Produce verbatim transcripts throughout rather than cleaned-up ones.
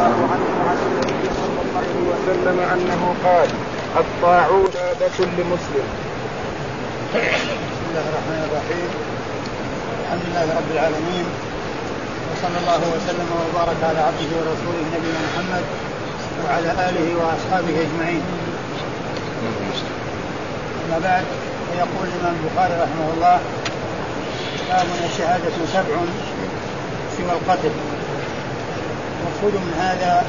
الله عنه عن النبي صلى الله عليه وسلم أنه قال: الطاعون بكل مسلم. بسم الله الرحمن الرحيم. الحمد لله رب العالمين، وصلى الله وسلم وبارك على عبده ورسوله نبينا محمد وعلى آله وأصحابه أجمعين. أما بعد، فيقول الإمام البخاري رحمه الله: باب الشهادة سبع سوى القتل. المقصود من هذا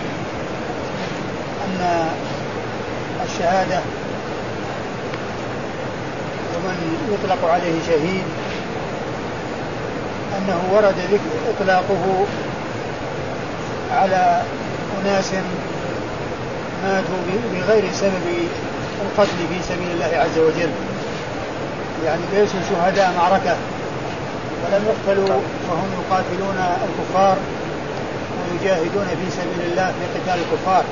أن الشهادة ومن يطلق عليه شهيد أنه ورد ذكر إطلاقه على أناس ماتوا بغير سبب القتل في سبيل الله عز وجل، يعني ليسوا شهداء معركة ولم يقتلوا وهم يقاتلون الكفار ويجاهدون في سبيل الله في قتال الكفار،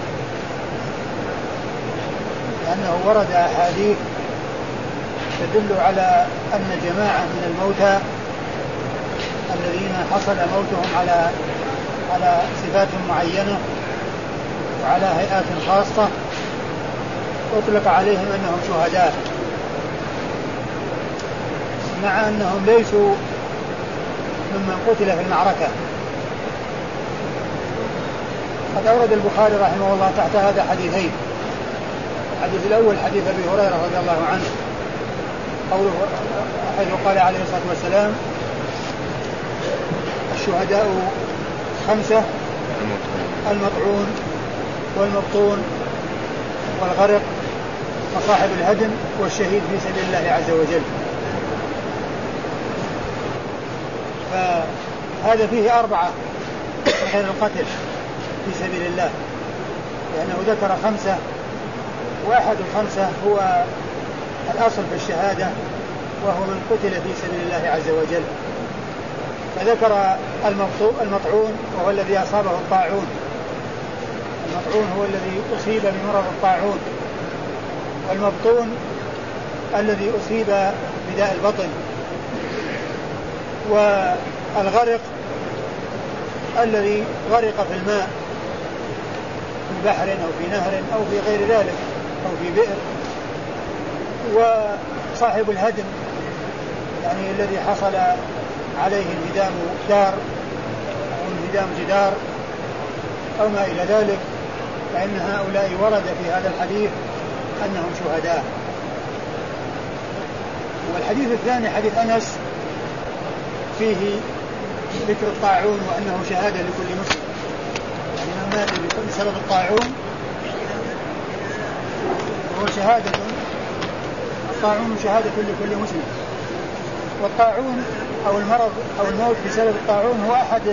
لأنه ورد أحاديث تدل على أن جماعة من الموتى الذين حصل موتهم على على صفات معينة وعلى هيئات خاصة أطلق عليهم أنهم شهداء، مع أنهم ليسوا ممن قتل في المعركة. قد أورد البخاري رحمه الله تحت هذا حديثين. الحديث الأول حديث أبي هريرة رضي الله عنه قوله حيث قال عليه الصلاة والسلام: الشهداء خمسة: المطعون والمبطون والغرق وصاحب الهدم والشهيد في سبيل الله عز وجل. فهذا فيه أربعة غير القتل في سبيل الله، لأنه ذكر خمسة، واحد الخمسة هو الأصل في الشهادة وهو من قتل في سبيل الله عز وجل. فذكر المطعون وهو الذي أصابه الطاعون، المطعون هو الذي أصيب بمرض الطاعون، والمبطون الذي أصيب بداء البطن، والغرق الذي غرق في الماء في بحر أو في نهر أو في غير ذلك أو في بئر، وصاحب الهدم يعني الذي حصل عليه انهدام دار أو انهدام جدار أو ما إلى ذلك، فإن هؤلاء ورد في هذا الحديث أنهم شهداء. والحديث الثاني حديث أنس فيه ذكر الطاعون وأنه شهادة لكل مسلم، يعني من مات بسبب الطاعون وهو شهادة، الطاعون شهادة لكل مسلم. والطاعون أو المرض أو الموت بسبب الطاعون هو أحد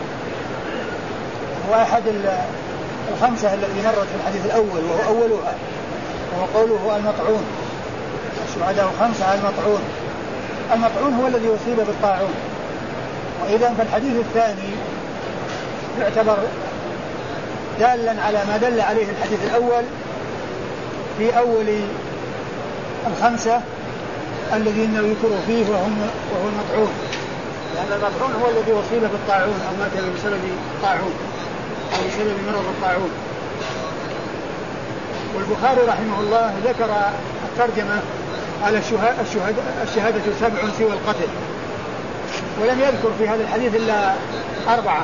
هو أحد الخمسة التي مرت في الحديث الأول وهو أولها، وهو قوله المطعون: الشهداء خمسة: المطعون. المطعون هو الذي يصيب بالطاعون. وإذا فالحديث الثاني يعتبر دالا على ما دل عليه الحديث الأول في أول الخمسة الذين يذكروا فيه وهم وهو المطعون، لأن المطعون هو الذي أصيب بالطاعون أو مات بسبب الطاعون أو بسبب مرض الطاعون. والبخاري رحمه الله ذكر الترجمة على الشهادة سبع سوى القتل، ولم يذكر في هذا الحديث إلا أربعة،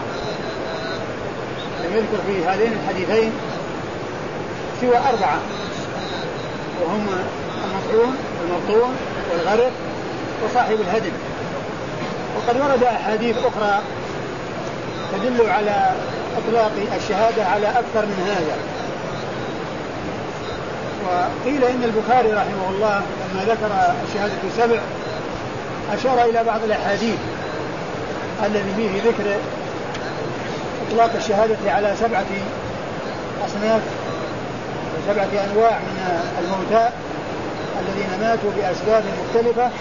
لم يذكر في هذين الحديثين سوى أربعة، وهم المطعون والمبطون والغرق وصاحب الهدم. وقد ورد أحاديث أخرى تدل على إطلاق الشهادة على أكثر من هذا. وقيل إن البخاري رحمه الله لما ذكر الشهادة سبع أشار إلى بعض الأحاديث الذي فيه ذكر إطلاق الشهادة على سبعة أصناف وسبعة أنواع من الموتى الذين ماتوا بأسباب مختلفة،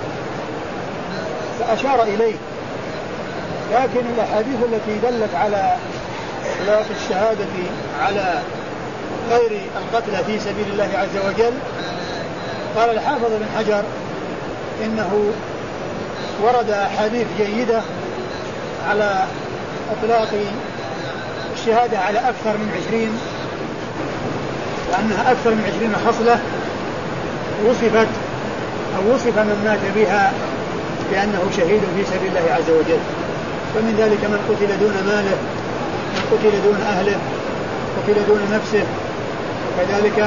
فأشار إليه. لكن الأحاديث التي دلت على إطلاق الشهادة على غير القتل في سبيل الله عز وجل، قال الحافظ بن حجر إنه ورد أحاديث جيدة على إطلاق الشهادة على أكثر من عشرين، لأنها أكثر من عشرين خصلة وصفت أو وصف من مات بها بأنه شهيد في سبيل الله عز وجل. فمن ذلك من قتل دون ماله، من قتل دون أهله، قتل دون نفسه، وكذلك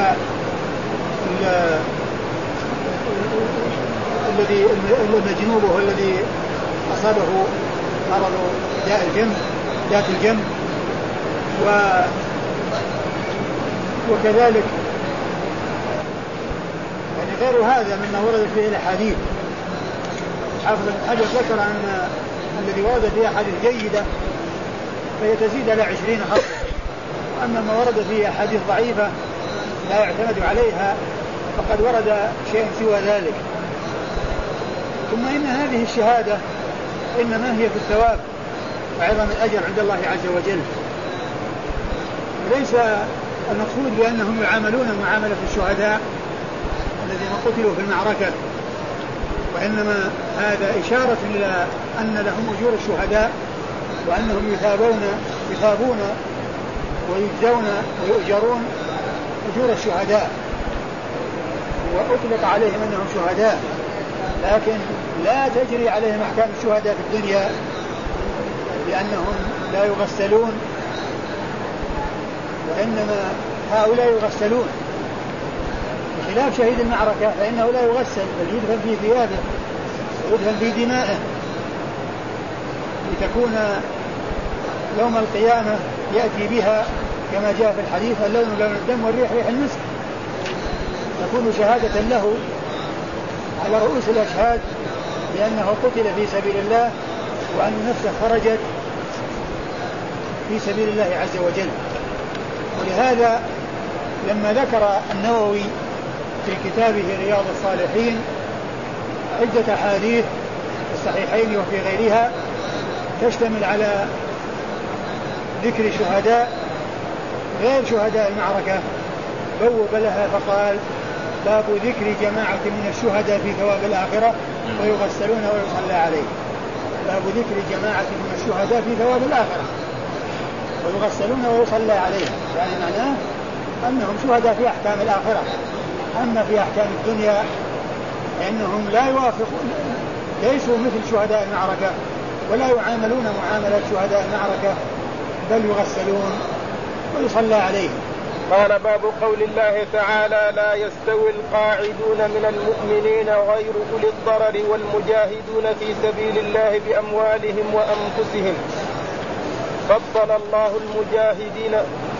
الذي المجنوب هو الذي أصابه مرض داء الجنب ذات الجنب، و وكذلك يعني غير هذا مما ورد فيه الأحاديث. حافظ بن حجر ذكر أن الذي ورد فيه أحاديث جيدة فهي تزيد على عشرين خصلة، وأما ما ورد فيه أحاديث ضعيفة لا يعتمد عليها فقد ورد شيء سوى ذلك. ثم إن هذه الشهادة إنما هي في الثواب وعظم الأجر عند الله عز وجل، وليس المقصود بأنهم يعاملون معاملة الشهداء الذين قتلوا في المعركة، وإنما هذا إشارة إلى أن لهم أجور الشهداء وأنهم يثابون يثابون ويجزون ويؤجرون أجور الشهداء، وأطلق عليهم أنهم شهداء، لكن لا تجري عليهم أحكام الشهداء في الدنيا لأنهم لا يغسلون، وإنما هؤلاء يغسلون، بخلاف شهيد المعركة فإنه لا يغسل بل يدفن في ثيابه ويدفن في دمائه لتكون يوم القيامة يأتي بها كما جاء في الحديث اللون لون الدم والريح ريح المسك، تكون شهادة له على رؤوس الأشهاد بأنه قتل في سبيل الله وأن نفسه خرجت في سبيل الله عز وجل. ولهذا لما ذكر النووي في كتابه رياض الصالحين عدة أحاديث في الصحيحين وفي غيرها تشتمل على ذكر شهداء غير شهداء المعركة بوب لها فقال باب ذكر جماعة من الشهداء في ثواب الآخرة ويغسلون ويصلى عليه. باب ذكر جماعة من الشهداء في ثواب الآخرة ويغسلون ويصلى عليه، يعني معناه أنهم شهداء في أحكام الآخرة، أما في أحكام الدنيا فإنهم لا يوافقون، ليسوا مثل شهداء المعركة ولا يعاملون معاملة شهداء المعركة بل يغسلون ويصلى عليه. قال باب قول الله تعالى لا يستوي القاعدون من المؤمنين غير أولي الضرر والمجاهدون في سبيل الله بأموالهم وأنفسهم فضل الله المجاهدين.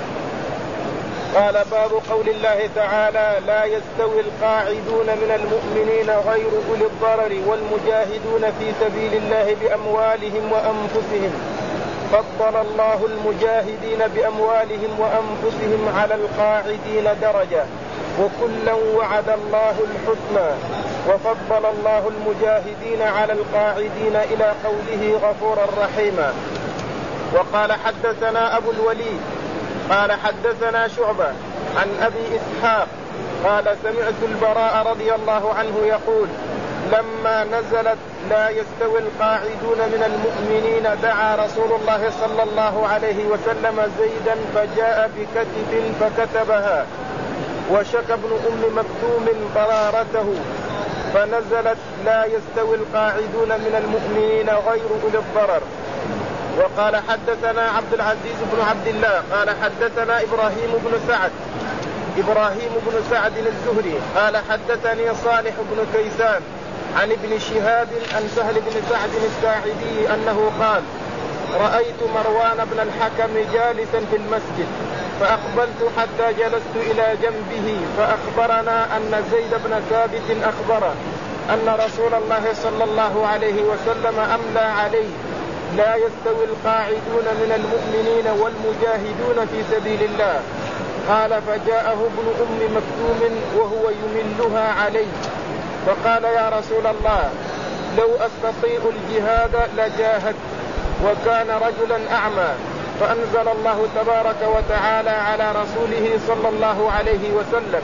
قال باب قول الله تعالى لا يستوي القاعدون من المؤمنين غير أولي الضرر والمجاهدون في سبيل الله بأموالهم وأنفسهم فضل الله المجاهدين بأموالهم وأنفسهم على القاعدين درجة وكلا وعد الله الحسنى وفضل الله المجاهدين على القاعدين إلى قوله غفورا رحيما. وقال حدثنا أبو الوليد قال حدثنا شعبة عن أبي إسحاق قال سمعت البراء رضي الله عنه يقول لما نزلت لا يستوي القاعدون من المؤمنين دعا رسول الله صلى الله عليه وسلم زيدا فجاء بكتف فكتبها وشك ابن أم مكتوم ضرارته فنزلت لا يستوي القاعدون من المؤمنين غير أولي الضرر. وقال حدثنا عبد العزيز بن عبد الله قال حدثنا إبراهيم بن سعد إبراهيم بن سعد الزهري قال حدثني صالح بن كيسان عن ابن شهاب عن سهل بن سعد الساعدي أنه قال رأيت مروان بن الحكم جالسا في المسجد فأقبلت حتى جلست إلى جنبه فأخبرنا أن زيد بن ثابت أخبره أن رسول الله صلى الله عليه وسلم أملى عليه لا يستوي القاعدون من المؤمنين والمجاهدون في سبيل الله. قال فجاءه ابن أم مكتوم وهو يملها عليه فقال يا رسول الله لو أستطيع الجهاد لجاهدت وكان رجلا أعمى فأنزل الله تبارك وتعالى على رسوله صلى الله عليه وسلم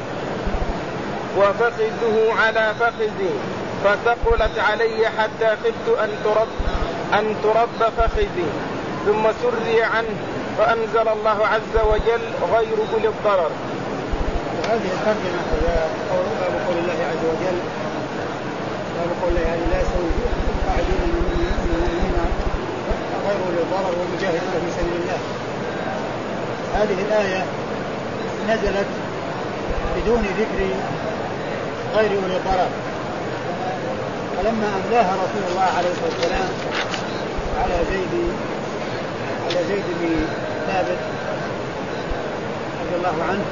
وفخذه على فخذي فثقلت علي حتى خفت أن ترد أن ترد فخذي ثم سري عنه فأنزل الله عز وجل غير أولي الضرر. وهذه الترجمة باب قول الله عز وجل باب قول الله يعني لا يستوي القاعدون من المؤمنين غير أولي الضرر والمجاهدون في سبيل الله. هذه الآية نزلت بدون ذكر غير أولي الضرر، فلما أملاها رسول الله عليه الصلاة والسلام على زيد على زيد بن ثابت رضي الله عنه،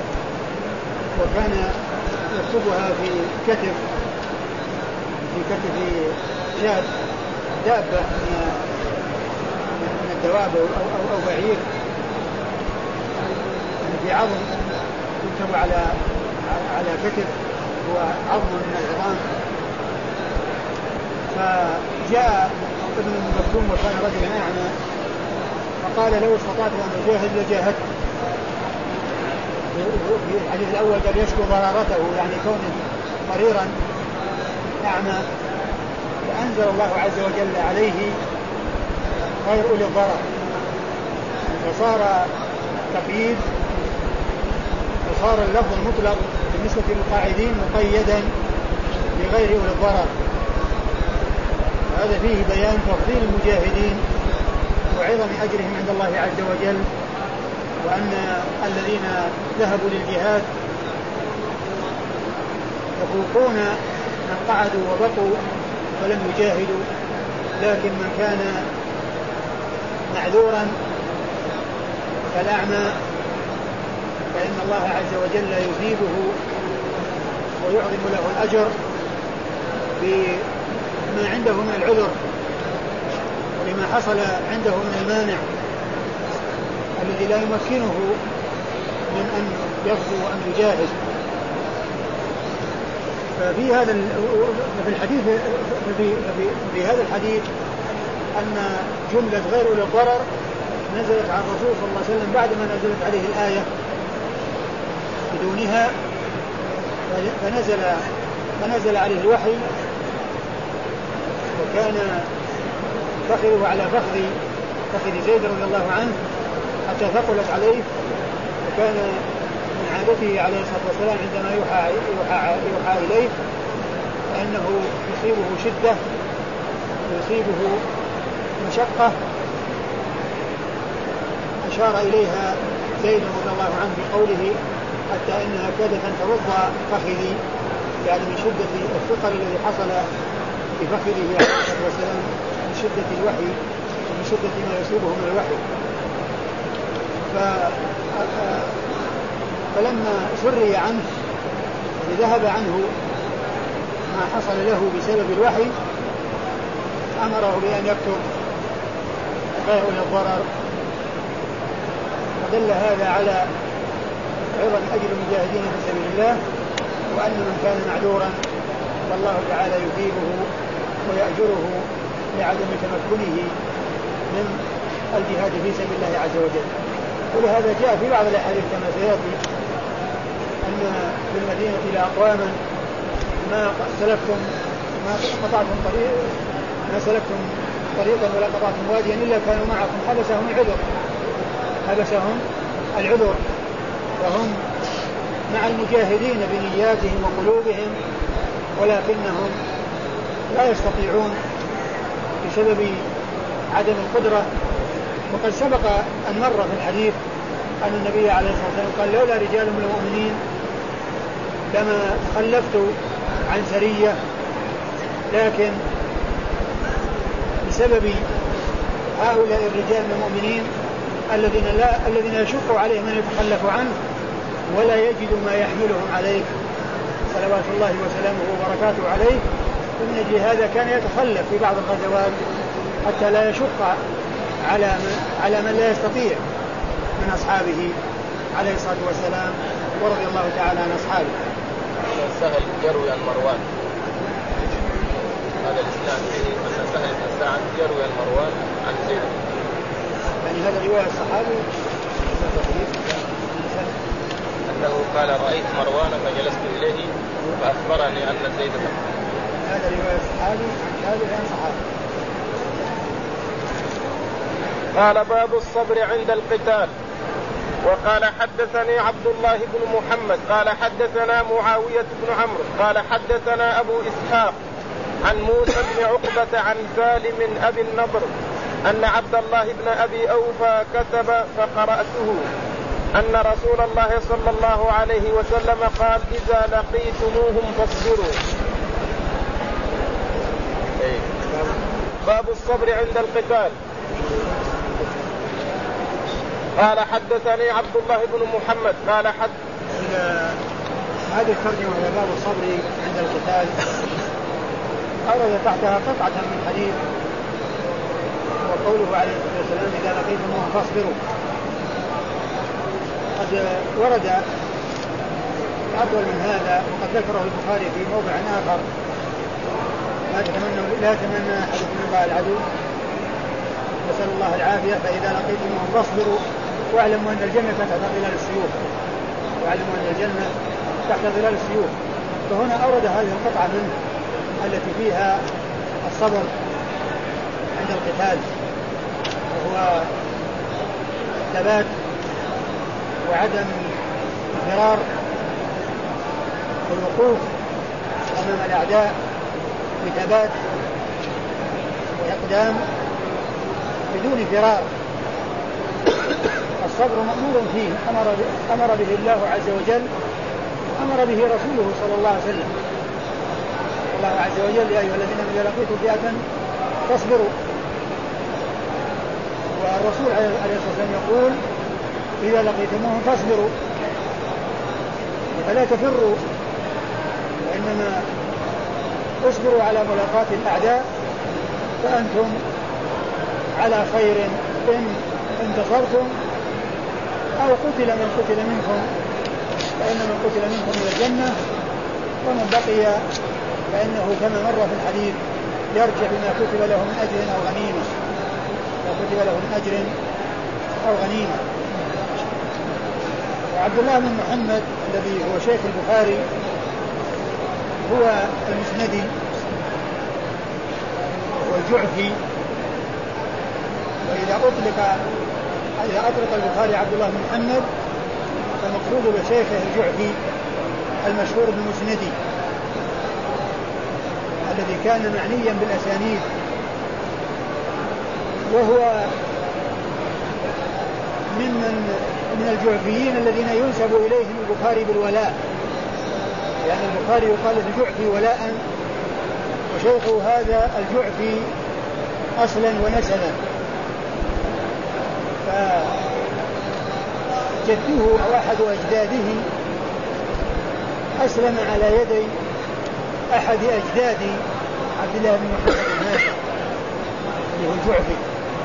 وكان يكتبها في كتف في كتف شاة دابة من الدواب أو, أو, أو بعير في عظم يكتب على على كتف هو عظم من العظام. فجاء ابن مكتوم وكان رجلا أعمى فقال لو استطعت أن أجاهد لجاهدت. في الحديث الأول قال يشكو ضرارته يعني كونه مريرا أعمى، فأنزل الله عز وجل عليه غير أولي الضرر، فصار تقييد وصار اللفظ المطلق بالنسبة للقاعدين مقيدا بغير أولي الضرر. هذا فيه بيان تفضيل المجاهدين وعظم أجرهم عند الله عز وجل، وأن الذين ذهبوا للجهاد يفوقون من قعدوا وبقوا ولم يجاهدوا، لكن من كان معذورا كالأعمى فإن الله عز وجل يثيبه ويعظم له الأجر بما عنده من العذر ولما حصل عنده من المانع الذي لا يمكنه من أن يغزو وأن يجاهد. ففي هذا في الحديث في, في, في هذا الحديث أن جملة غير أولي الضرر نزلت على الرسول صلى الله عليه وسلم بعد ما نزلت عليه الآية بدونها، فنزل فنزل عليه الوحي وكان فخذه على فخذ فخذ زيد رضي الله عنه حتى ثقلت عليه، وكان من عادته عليه الصلاة والسلام عندما يوحى, يوحى, يوحى إليه فإنه يصيبه شدة ويصيبه مشقة، أشار إليها زيد رضي الله عنه بقوله حتى إنها كادت أن ترض فخذي، يعني من شدة الثقل الذي حصل بفخذه عليه الصلاة والسلام من شدة الوحي ومن شدة ما يصيبه من الوحي. فلما سري عنه ذهب عنه ما حصل له بسبب الوحي أمره بأن يكتب غير أولي الضرر، فدل هذا على عظم أجر المجاهدين في سبيل الله، وأن من كان معذورا فالله تعالى يثيبه ويأجره لعدم تمكنه من الجهاد في سبيل الله عز وجل. ولهذا جاء في بعض الأحاديث كما سيأتي أن في المدينة إلى أقواما ما سلكتم ما قطعتم طريق ما سلكتم طريقا ولا قطعتم واديا إلا كانوا معكم حبسهم العذر حبسهم العذر وهم مع المجاهدين بنياتهم وقلوبهم، ولكنهم لا يستطيعون بسبب عدم القدرة. وقد سبق أن مر في الحديث أن النبي عليه الصلاة والسلام قال لولا رجال من المؤمنين لما خلفت عن سرية، لكن بسبب هؤلاء الرجال من المؤمنين الذين لا الذين يشق عليهم من يتخلف عنه ولا يجد ما يحملهم عليه صلوات الله وسلامه وبركاته عليه، ومن أجل هذا كان يتخلف في بعض الغزوات حتى لا يشق على من, على من لا يستطيع من أصحابه عليه الصلاة والسلام ورضي الله تعالى عن أصحابه. سهل يروي عن مروان، هذا الإسلام فيه أن سهل بن سعد يروي عن مروان عن زيد، يعني هذا رواية الصحابي أنه قال رأيت مروان فجلست إليه فأخبرني أن زيد هذا رواية الصحابي هذا عن صحابي. قال باب الصبر عند القتال. وقال حدثني عبد الله بن محمد قال حدثنا معاوية بن عمرو قال حدثنا أبو إسحاق عن موسى بن عقبة عن سالم أبي النضر أن عبد الله بن أبي أوفى كتب فقرأته أن رسول الله صلى الله عليه وسلم قال إذا لقيتموهم فاصبروا. باب الصبر عند القتال. قال حدثني عبد الله بن محمد قال حد هذه الترجمة إلى باب الصبر عند القتال أورد تحتها قطعة من حديث وقوله عليه الصلاة والسلام إذا لقيتموهم فاصبروا. قد ورد أطول من هذا وقد ذكره البخاري في موضع آخر لا تتمنى لا تمنى أحدكم لقاء العدو نسأل الله العافية فإذا لقيتموهم فاصبروا واعلموا أن الجنة تحت ظلال السيوف واعلموا أن الجنة تحت ظلال السيوف. فهنا أورد هذه القطعة منه التي فيها الصبر عند القتال وهو الثبات وعدم الفرار والوقوف أمام الأعداء بثبات وإقدام بدون فرار. الصبر مأمور فيه أمر, أمر به الله عز وجل أمر به رسوله صلى الله عليه وسلم. الله عز وجل يا أيها الذين آمنوا إذا لقيتم فئة فاصبروا. والرسول عليه الصلاة والسلام يقول إذا لقيتموهم فاصبروا فلا تفروا وإنما اصبروا على ملاقاة الأعداء فأنتم على خير إن انتصرتم أو قتل من قتل منكم فإن من قتل منكم إلى الجنة ومن بقي فإنه كما مر في الحديث يرجع بما كتب له من أجر أو غنيمة ما كتب له من أجر أو غنيمة. وعبد الله بن محمد الذي هو شيخ البخاري هو المسندي والجعفي. وإذا أطلق إذا أطلق البخاري عبد الله بن محمد فمقصود بشيخه الجعفي المشهور بالمسندي الذي كان معنيا بالأسانيد وهو ممن من الجعفيين الذين ينسب إليهم البخاري بالولاء لأن يعني البخاري يقال الجعفي ولاء وشيخه هذا الجعفي أصلا ونسلا. فجده أو أحد أجداده أسلم على يدي أحد أجداد عبد الله بن محمد هذا اللي هو الجعفي.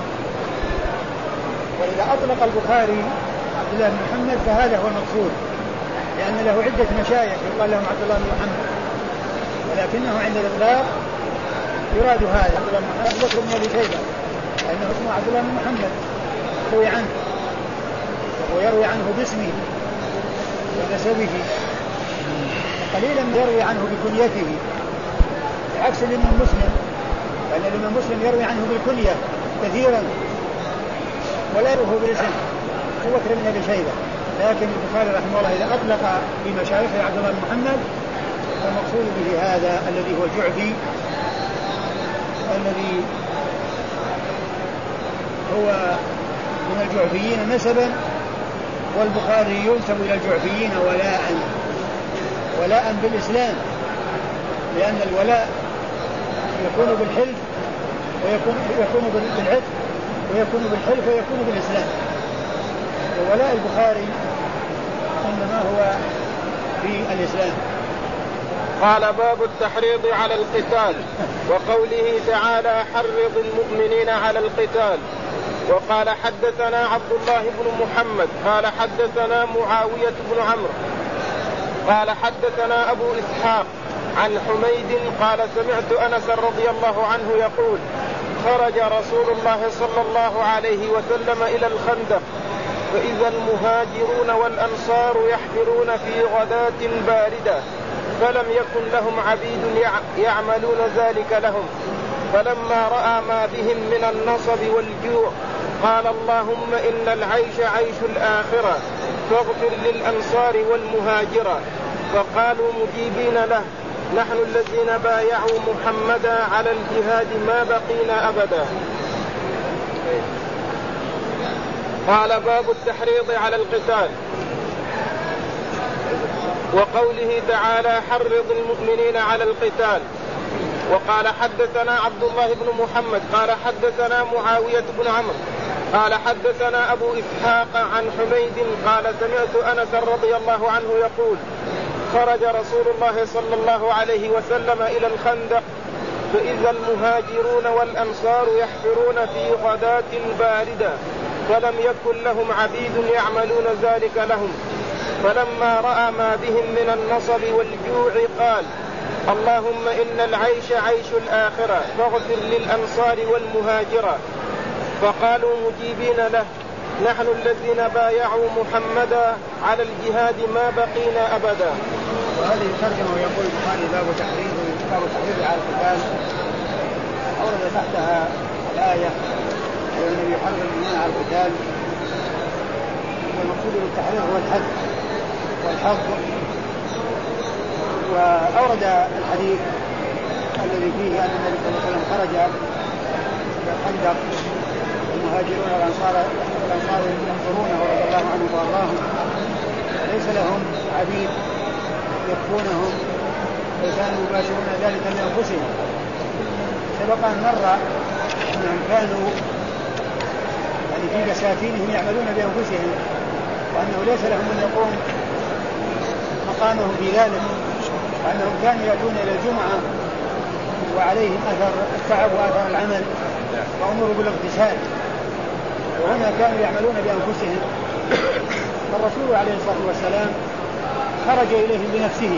وإذا أطلق البخاري عبد الله بن محمد فهذا هو المقصود لأن له عدة مشايخ يقال لهم عبد الله بن محمد ولكنه عند الإطلاق يراد هذا عبد الله بن محمد بكر بن أبي شيبة لأنه اسمه عبد الله بن محمد يروي عنه ويروي عنه باسمه ونسبه قليلا يروي عنه بكنيته بعكس الإمام مسلم لأن الإمام مسلم يروي عنه بالكنية كثيرا ولا يروه بالاسم هو بكر بن أبي شيبة. لكن البخاري رحمه الله إذا أطلق في مشايخه عبد الله بن محمد فالمقصود به هذا الذي هو الجعفي الذي هو من الجعفيين نسبا والبخاري ينسب إلى الجعفيين ولاء ولاء بالإسلام لأن الولاء يكون بالحلف ويكون يكون بالعتق ويكون بالحلف ويكون بالإسلام. وولاء البخاري إنما هو في الإسلام. قال باب التحريض على القتال وقوله تعالى حرض المؤمنين على القتال. وقال حدثنا عبد الله بن محمد قال حدثنا معاوية بن عمرو قال حدثنا أبو إسحاق عن حميد قال سمعت أنس رضي الله عنه يقول خرج رسول الله صلى الله عليه وسلم إلى الخندق فإذا المهاجرون والأنصار يحفرون في غداة باردة فلم يكن لهم عبيد يعملون ذلك لهم فلما رأى ما بهم من النصب والجوع قال اللهم إن العيش عيش الآخرة فاغفر للأنصار والمهاجرة. فقالوا مجيبين له نحن الذين بايعوا محمدا على الجهاد ما بقينا أبدا. قال باب التحريض على القتال وقوله تعالى حرض المؤمنين على القتال. وقال حدثنا عبد الله بن محمد قال حدثنا معاوية بن عمرو قال حدثنا أبو إسحاق عن حميد قال سمعت أنس رضي الله عنه يقول خرج رسول الله صلى الله عليه وسلم إلى الخندق فإذا المهاجرون والأنصار يحفرون في غداة باردة فلم يكن لهم عبيد يعملون ذلك لهم. فلما رأى ما بهم من النصب والجوع قال اللهم إن العيش عيش الآخرة فاغفر للأنصار والمهاجرة. فقالوا مجيبين له نحن الذين بايعوا محمدا على الجهاد ما بقينا أبدا. وهذه الترجمة ويقول البخاري باب تحريض باب التحريض على القتال. أورد تحتها الآية والنبي يحرض المؤمنين على القتال. والمقصود بالتحريض هو الحث والحظ. وأورد الحديث الذي فيه أن النبي صلى الله عليه وسلم خرج إلى الخندق المهاجرون والأنصار والأنصار ينصرونه رضي الله عنهم وأرضاهم ليس لهم عبيد يكفونهم وكانوا يباشرون ذلك من أنفسهم. سبق أن مر أنهم كانوا يعني في بساتينهم يعملون بأنفسهم وأنه ليس لهم من يقوم مقامهم في ذلك وأنهم كانوا يأتون إلى الجمعة وعليهم أثر التعب وأثر العمل وأمروا بالاغتسال وهنا كانوا يعملون بأنفسهم. فالرسول عليه الصلاة والسلام خرج إليهم بنفسه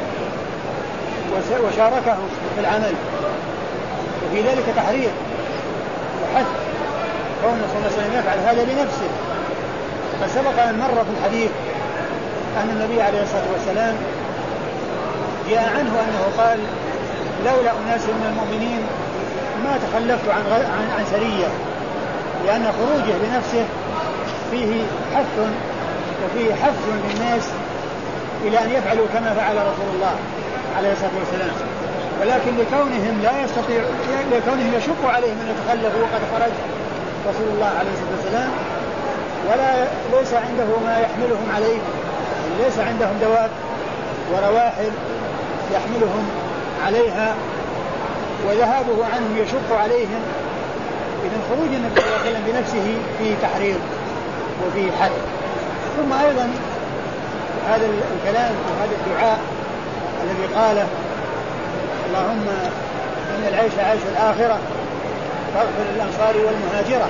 وشاركهم في العمل وفي ذلك تحريض وحث كون صلى الله عليه وسلم يفعل هذا بنفسه. فسبق أن مر في الحديث أن النبي عليه الصلاة والسلام جاء عنه أنه قال لولا أناس من المؤمنين ما تخلفت عن, عن, عن سرية لأن خروجه بنفسه فيه حث وفيه حث للناس إلى أن يفعلوا كما فعل رسول الله عليه الصلاة والسلام. ولكن لكونهم لا يستطيع لكونهم يشق عليهم أن يتخلفوا وقد خرج رسول الله عليه الصلاة والسلام ولا ليس عنده ما يحملهم عليه ليس عندهم دواب ورواحل يحملهم عليها وذهابه عنهم يشق عليهم. إذن خروج النبي صلى الله عليه وسلم بنفسه في تحريض وفي حث. ثم أيضا هذا الكلام وهذا الدعاء الذي قاله اللهم إن العيش عيش الآخرة فاغفر للأنصار والمهاجرة.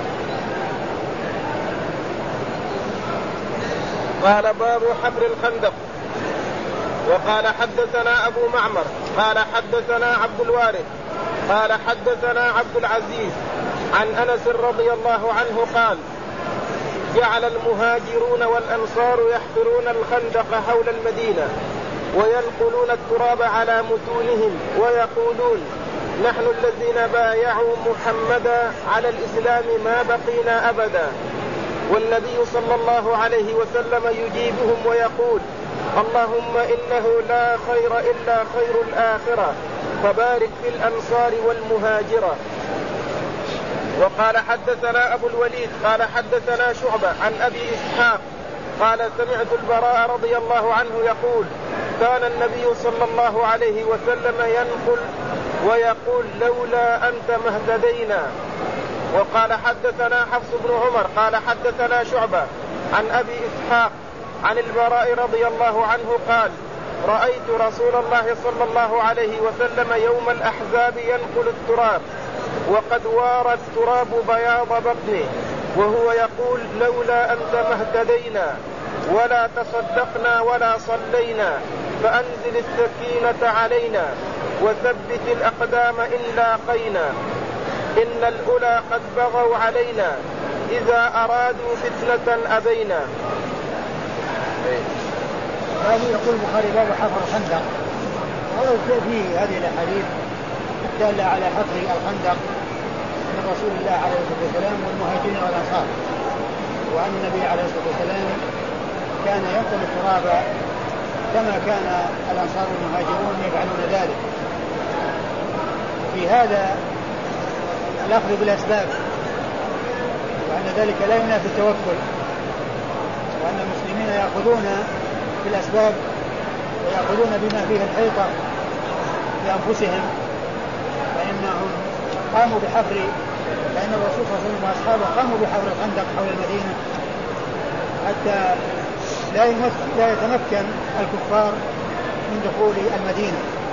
قال باب حفر الخندق. وقال حدثنا أبو معمر قال حدثنا عبد الوارث قال حدثنا عبد العزيز عن أنس رضي الله عنه قال جعل المهاجرون والأنصار يحفرون الخندق حول المدينة وينقلون التراب على متونهم ويقولون نحن الذين بايعوا محمدا على الإسلام ما بقينا أبدا. والنبي صلى الله عليه وسلم يجيبهم ويقول اللهم إنه لا خير إلا خير الآخرة فبارك في الأنصار والمهاجرة. وقال حدثنا أبو الوليد قال حدثنا شعبة عن أبي إسحاق قال سمعت البراء رضي الله عنه يقول كان النبي صلى الله عليه وسلم ينقل ويقول لولا أنت ما اهتدينا. وقال حدثنا حفص بن عمر قال حدثنا شعبة عن أبي إسحاق عن البراء رضي الله عنه قال رأيت رسول الله صلى الله عليه وسلم يوم الأحزاب ينقل التراب وقد وار التراب بياض بطنه وهو يقول لولا أنت ما اهتدينا ولا تصدقنا ولا صلينا فأنزل السكينة علينا وثبت الأقدام إن لاقينا إن الأولى قد بغوا علينا إذا أرادوا فتنة أبينا. هذا يقول البخاري باب حفر الخندق. ورد فيه هذه الأحاديث الدالة على حفر الخندق من رسول الله عليه الصلاة والسلام والمهاجرين والأنصار، وأن النبي عليه الصلاة والسلام كان ينقل التراب كما كان الأنصار والمهاجرون يفعلون ذلك. في هذا الأخذ بالأسباب، وأن ذلك لا ينافي التوكل، وأن المسلمين يأخذون بالأسباب ويأخذون بما فيه الحيطة لأنفسهم، فإنهم قاموا بحفر، فإن الرسول صلى الله عليه وسلم وأصحابه قاموا بحفر الخندق حول المدينة حتى لا يتمكن الكفار من دخول المدينة.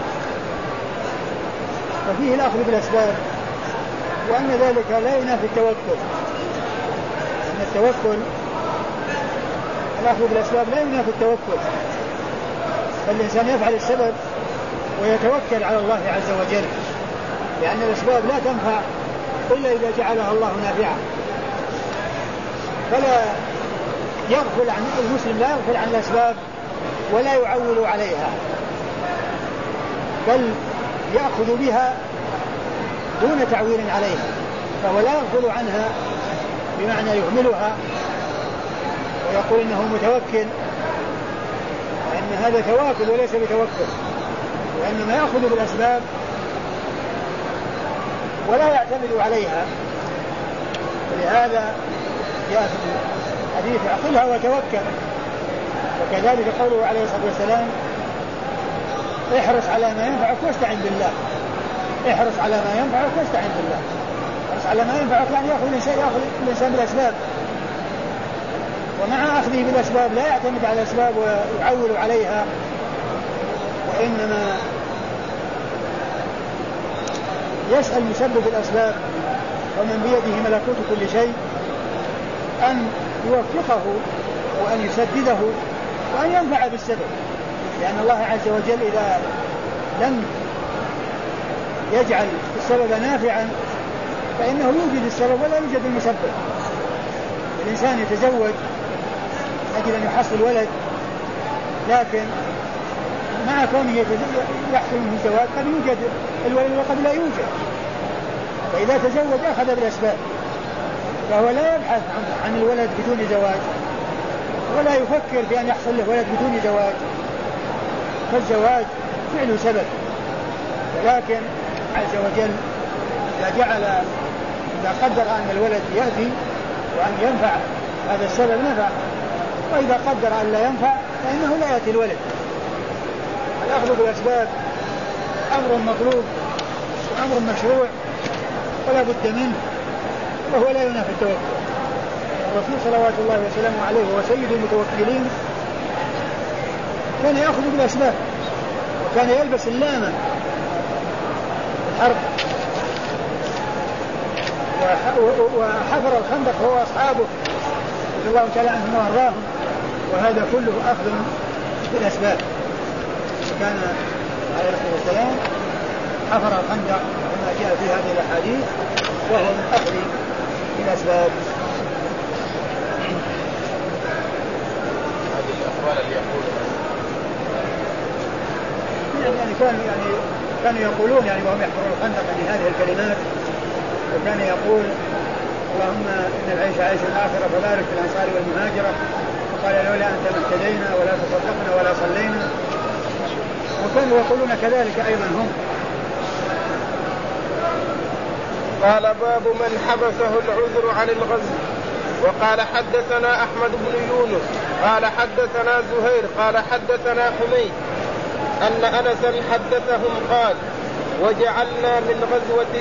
ففيه الأخذ بالأسباب، وأن ذلك لا ينافي التوكل، أن التوكل الأخذ بالأسباب لا ينافي التوكل، فالإنسان يفعل السبب ويتوكل على الله عز وجل، لأن الأسباب لا تنفع إلا إذا جعلها الله نافعة. فلا يغفل عن المسلم لا يغفل عن الأسباب ولا يعول عليها، بل يأخذ بها دون تعويل عليها، فهو لا يغفل عنها بمعنى يهملها ويقول إنه متوكل، لأن هذا تواكل وليس بتوكل، وإنما يأخذ بالأسباب ولا يعتمد عليها. ولهذا جاء في الحديث اعقلها وتوكل. وكذلك قوله عليه الصلاة والسلام احرص على ما ينفعك واستعن بالله، احرص على ما ينفعك واستعن بالله. احرص على ما ينفعك يعني يأخذ الإنسان, يأخذ الإنسان بالأسباب، ومع أخذه بالأسباب لا يعتمد على الأسباب ويعول عليها، وإنما يسأل مسبب الأسباب ومن بيده ملكوت كل شيء أن يوفقه وأن يسدده وأن ينفع بالسبب، لأن الله عز وجل إذا لم يجعل السبب نافعا فإنه يوجد السبب ولا يوجد المسبب. الإنسان يتزوج أجل أن يحصل ولد، لكن مع كونه يحصل منه الزواج قد يوجد الولد وقد لا يوجد، فإذا تزوج أخذ بالأسباب، فهو لا يبحث عن الولد بدون زواج ولا يفكر في أن يحصل له ولد بدون زواج، فالزواج فعل سبب، ولكن عز وجل إذا جعل إذا قدر أن الولد يأتي وأن ينفع هذا السبب نفع، وإذا قدر أن لا ينفع فإنه لا يأتي الولد. الأخذ بالأسباب أمر مطلوب وأمر مشروع ولا بد منه، وهو لا ينافي التوكل. الرسول صلوات الله وسلامه عليه وهو سيد المتوكلين كان يأخذ بالأسباب، وكان يلبس اللامة الحرب، وحفر الخندق هو أصحابه رضي الله تعالى عنهم وأرضاهم، وهذا كله أخذ بالأسباب. كان عليه الصلاة والسلام حفر الخندق كما جاء في هذه الأحاديث وهو من أخذ بالأسباب. هذه الأقوال اللي يقولون يعني كانوا يعني كانوا يقولون يعني وهم يحفرون الخندق يعني هذه الكلمات، وكان يقول اللهم إن العيش عيش الآخرة فبارك في الأنصار والمهاجرة، وقال لولا أنت ما اهتدينا ولا تصدقنا ولا صلينا، وكانوا يقولون كذلك أيضا هم. قال باب من حبسه العذر عن الغزو. وقال حدثنا أحمد بن يونس قال حدثنا زهير قال حدثنا حميد أن أنسا حدثهم قال وجعلنا من غزوة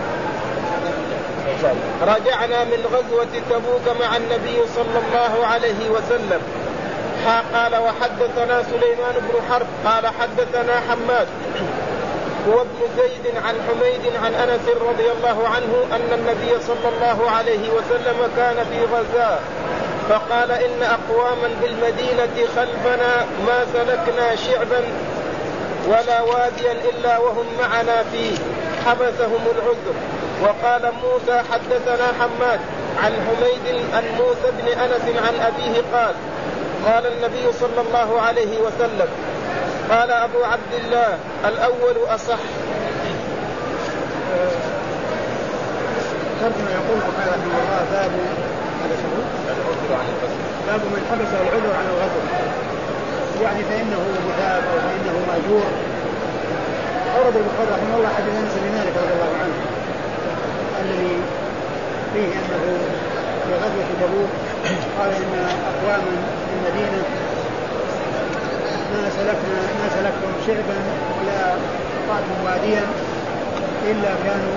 رجعنا من غزوة تبوك مع النبي صلى الله عليه وسلم. قال وحدثنا سليمان بن حرب قال حدثنا حماد هو ابن زيد عن حميد عن أنس رضي الله عنه أن النبي صلى الله عليه وسلم كان في غزاة فقال إن أقواما بالمدينة خلفنا ما سلكنا شعبا ولا واديا إلا وهم معنا فيه حبسهم العذر. وقال موسى حدثنا حماد عن حميد عن موسى بن أنس عن أبيه قال قال النبي صلى الله عليه وسلم قال أبو عبد الله الأول أصح. ترجمة يقول رحمه الله باب باب من حبسه العذر عن الغزو، يعني فإنه مثاب أو فإنه مأجور. أورد البخاري رحمه الله حديث أنس بن مالك رضي الله عنه الذي فيه أنه في غزوة تبوك قال إن أقواما في المدينة ما سلكنا ما سلكتم شعبا ولا قطعتم واديا إلا كانوا.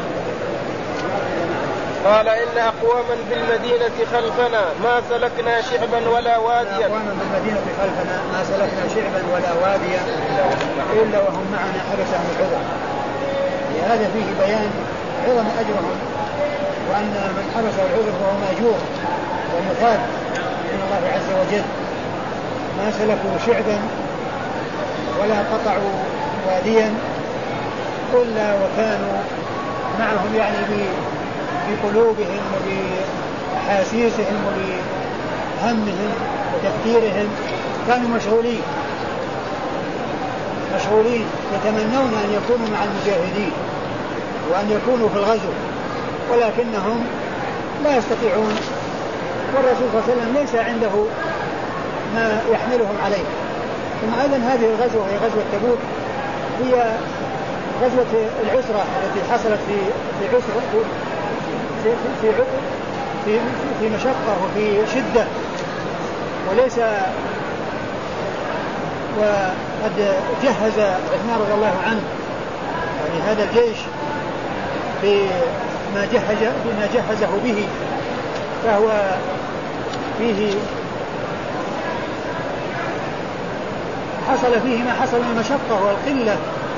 قال إن أقواما بالمدينة خلفنا ما سلكنا شعبا ولا واديا أقواما بالمدينة خلفنا ما سلكنا شعبا ولا واديا إلا وهم معنا حبسهم العذر. هذا فيه بيان عظم أجرهم وأن من حبسه العذر فهو مأجور ومثاب من الله عز وجل. ما سلكوا شعبا ولا قطعوا واديا إلا وكانوا معهم يعني بقلوبهم وبأحاسيسهم وبهمهم وتفكيرهم كانوا مشغولين مشغولين يتمنون أن يكونوا مع المجاهدين وأن يكونوا في الغزو ولكنهم لا يستطيعون، والرسول صلى الله عليه وسلم ليس عنده ما يحملهم عليه. ثم أيضا هذه الغزوة هي غزوة تبوك هي غزوة العسرة التي حصلت في في عسرة في في في, في مشقة وفي شدة، وليس وقد جهز عثمان رضي الله عنه يعني هذا الجيش بما جهز بما جهزه به، فهو فيه حصل فيه ما حصل من المشقة والقلة،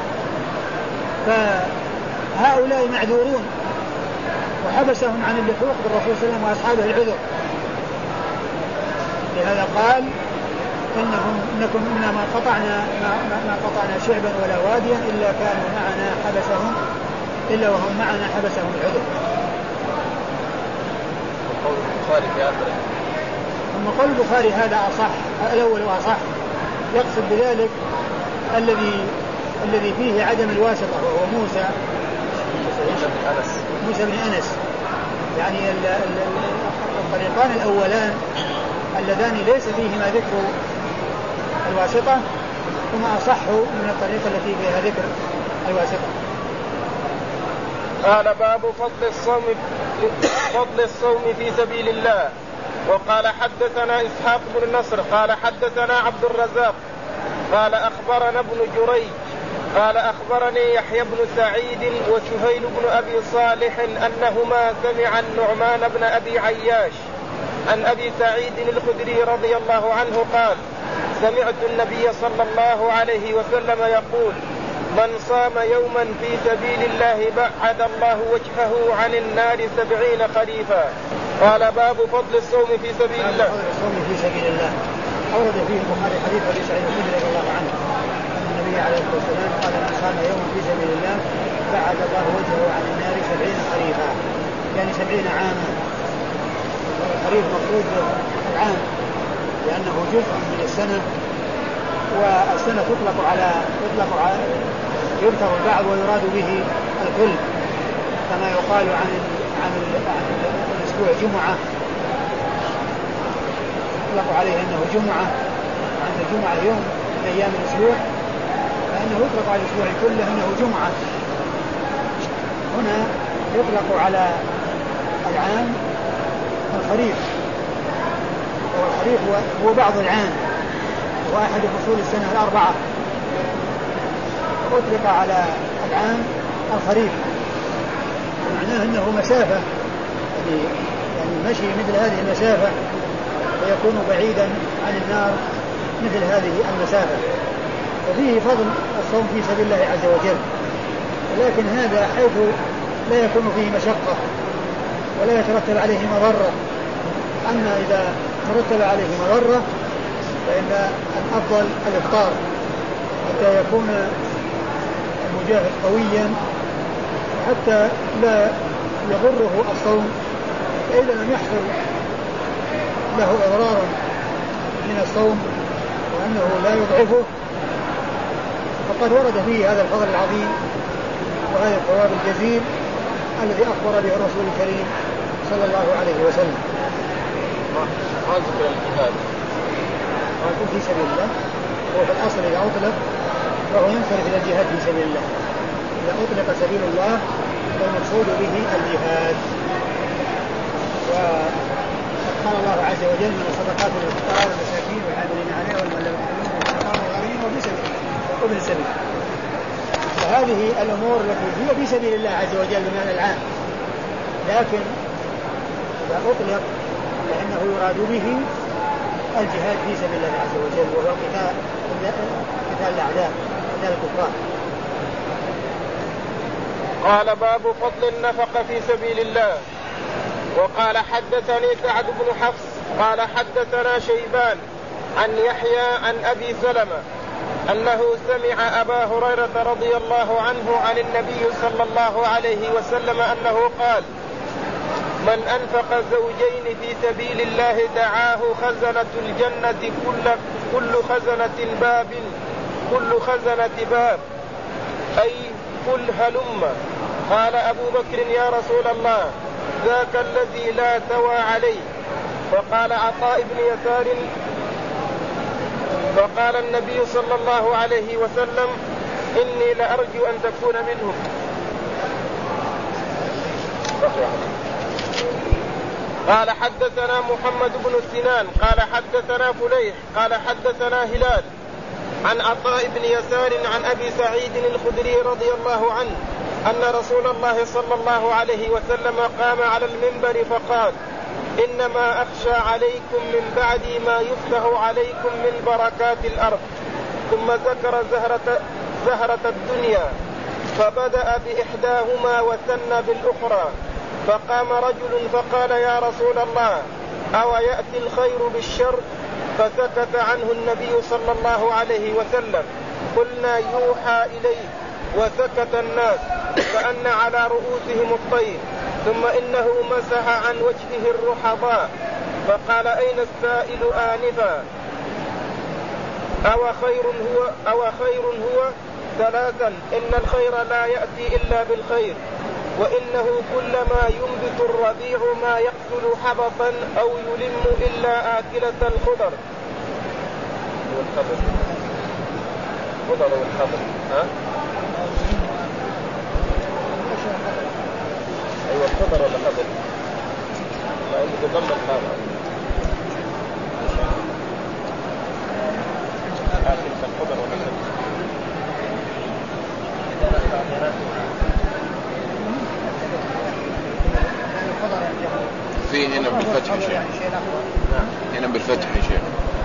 فهؤلاء معذورون وحبسهم عن اللحوق بالرسول صلى الله عليه وسلم وأصحابه العذر. لهذا قال إنهم إنكم إنا ما قطعنا ما, ما قطعنا شعبا ولا واديا إلا كانوا معنا حبسهم إلا وهم معنا حبسهم العذر. وقول البخاري في هذا ثم قول البخاري هذا أصح الأول وأصح، يقصد بذلك الذي الذي فيه عدم الواسطة وهو موسى موسى بن أنس، يعني الطريقان الأولان اللذان ليس فيهما ذكر الواسطة هما أصح من الطريقة التي فيها ذكر الواسطة. قال باب فضل الصوم فضل الصوم في سبيل الله. وقال حدثنا إسحاق بن نصر قال حدثنا عبد الرزاق قال أخبرنا ابن جريج قال أخبرني يحيى بن سعيد وشهيل بن أبي صالح أنهما سمع النعمان بن أبي عياش عن أبي سعيد الخدري رضي الله عنه قال سمعت النبي صلى الله عليه وسلم يقول من صام يوما في سبيل الله بعد الله وجهه عن النار سبعين خريفا. قال باب فضل الصوم في سبيل الله. فضل الصوم في سبيل الله أورد فيه البخاري حديث أبي سعيد الخدري رضي الله عنه أن النبي عليه الصلاة والسلام قال من صام يوما في سبيل الله بعد الله وجهه عن النار سبعين خريفا، يعني سبعين عاما. الخريف مقصود العام لأنه جزء من السنة، والسنة تطلق على تطلق على يذكر البعض ويراد به الكل، كما يقال عن عن عن الأسبوع جمعة يطلق عليه أنه جمعة، عن الجمعة يوم من أيام الأسبوع فإنه يطلق على الأسبوع كله أنه جمعة. هنا يطلق على العام الخريف، والخريف هو بعض العام وأحد فصول السنة الأربعة، أطلق على العام الخريف، معناه أنه مسافة يعني مشي مثل هذه المسافة ويكون بعيدا عن النار مثل هذه المسافة. وفيه فضل الصوم في سبيل الله عز وجل، ولكن هذا حيث لا يكون فيه مشقة ولا يترتب عليه مضرة. أما إذا ترتب عليه مضرة فإن الأفضل الإفطار حتى يكون المجاهد قويا حتى لا يضره الصوم، فإذا لم يحصل له إضرار من الصوم وأنه لا يضعفه فقد ورد فيه هذا الفضل العظيم وهذا الثواب الجزيل الذي أخبر به الرسول الكريم صلى الله عليه وسلم. ما ذكر الجهاد قال في سبيل الله، هو في الأصل إذا أطلق فهو ينصرف إلى الجهاد في سبيل الله. إذا أطلق سبيل الله فالمقصود به الجهاد. وقال الله عز وجل من الصدقات للفقراء والمساكين والعاملين عليها والمؤلفة والغارمين وابن السبيل. فهذه الأمور التي هي في سبيل الله عز وجل بمعنى العام، لكن إذا أطلق فإنه يراد به الجهاد في سبيل الله عز وجل، وهو قتال قتال الأعداء، قتال الكفار. قال باب فضل النفقة في سبيل الله. وقال حدثني سعد بن حفص قال حدثنا شيبان عن يحيى عن أبي سلمة أنه سمع أبا هريرة رضي الله عنه عن النبي صلى الله عليه وسلم أنه قال: من أنفق زوجين في سبيل الله دعاه خزنة الجنة كل, كل خزنة باب كل خزنة باب أي كل هلم. قال أبو بكر: يا رسول الله، ذاك الذي لا توى عليه. فقال عطاء بن يسار: فقال النبي صلى الله عليه وسلم: إني لأرجو أن تكون منهم. قال حدثنا محمد بن سنان قال حدثنا فليح قال حدثنا هلال عن عطاء بن يسار عن أبي سعيد الخدري رضي الله عنه أن رسول الله صلى الله عليه وسلم قام على المنبر فقال: إنما أخشى عليكم من بعدي ما يفتح عليكم من بركات الأرض. ثم ذكر زهرة, زهرة الدنيا فبدأ بإحداهما وثنى بالأخرى. فقام رجل فقال: يا رسول الله، أو يأتي الخير بالشر؟ فسكت عنه النبي صلى الله عليه وسلم. قلنا: يوحى إليه. وسكت الناس فأن على رؤوسهم الطير. ثم إنه مسح عن وجهه الرحضاء فقال: أين السائل آنفا؟ أو خير هو أو خير هو ثلاثا: إن الخير لا يأتي إلا بالخير، وإنه كلما ينبت الربيع ما يقتل حبطا أو يلم إلا آكلة الخضر. والخضر خضر والخضر ها؟ أيوة الخضر ولا خضر؟ ما عندك ضم الخضر آكلة الخضر ولا خضر؟ في هنا بالفتح شيء، هنا بالفتح شيء،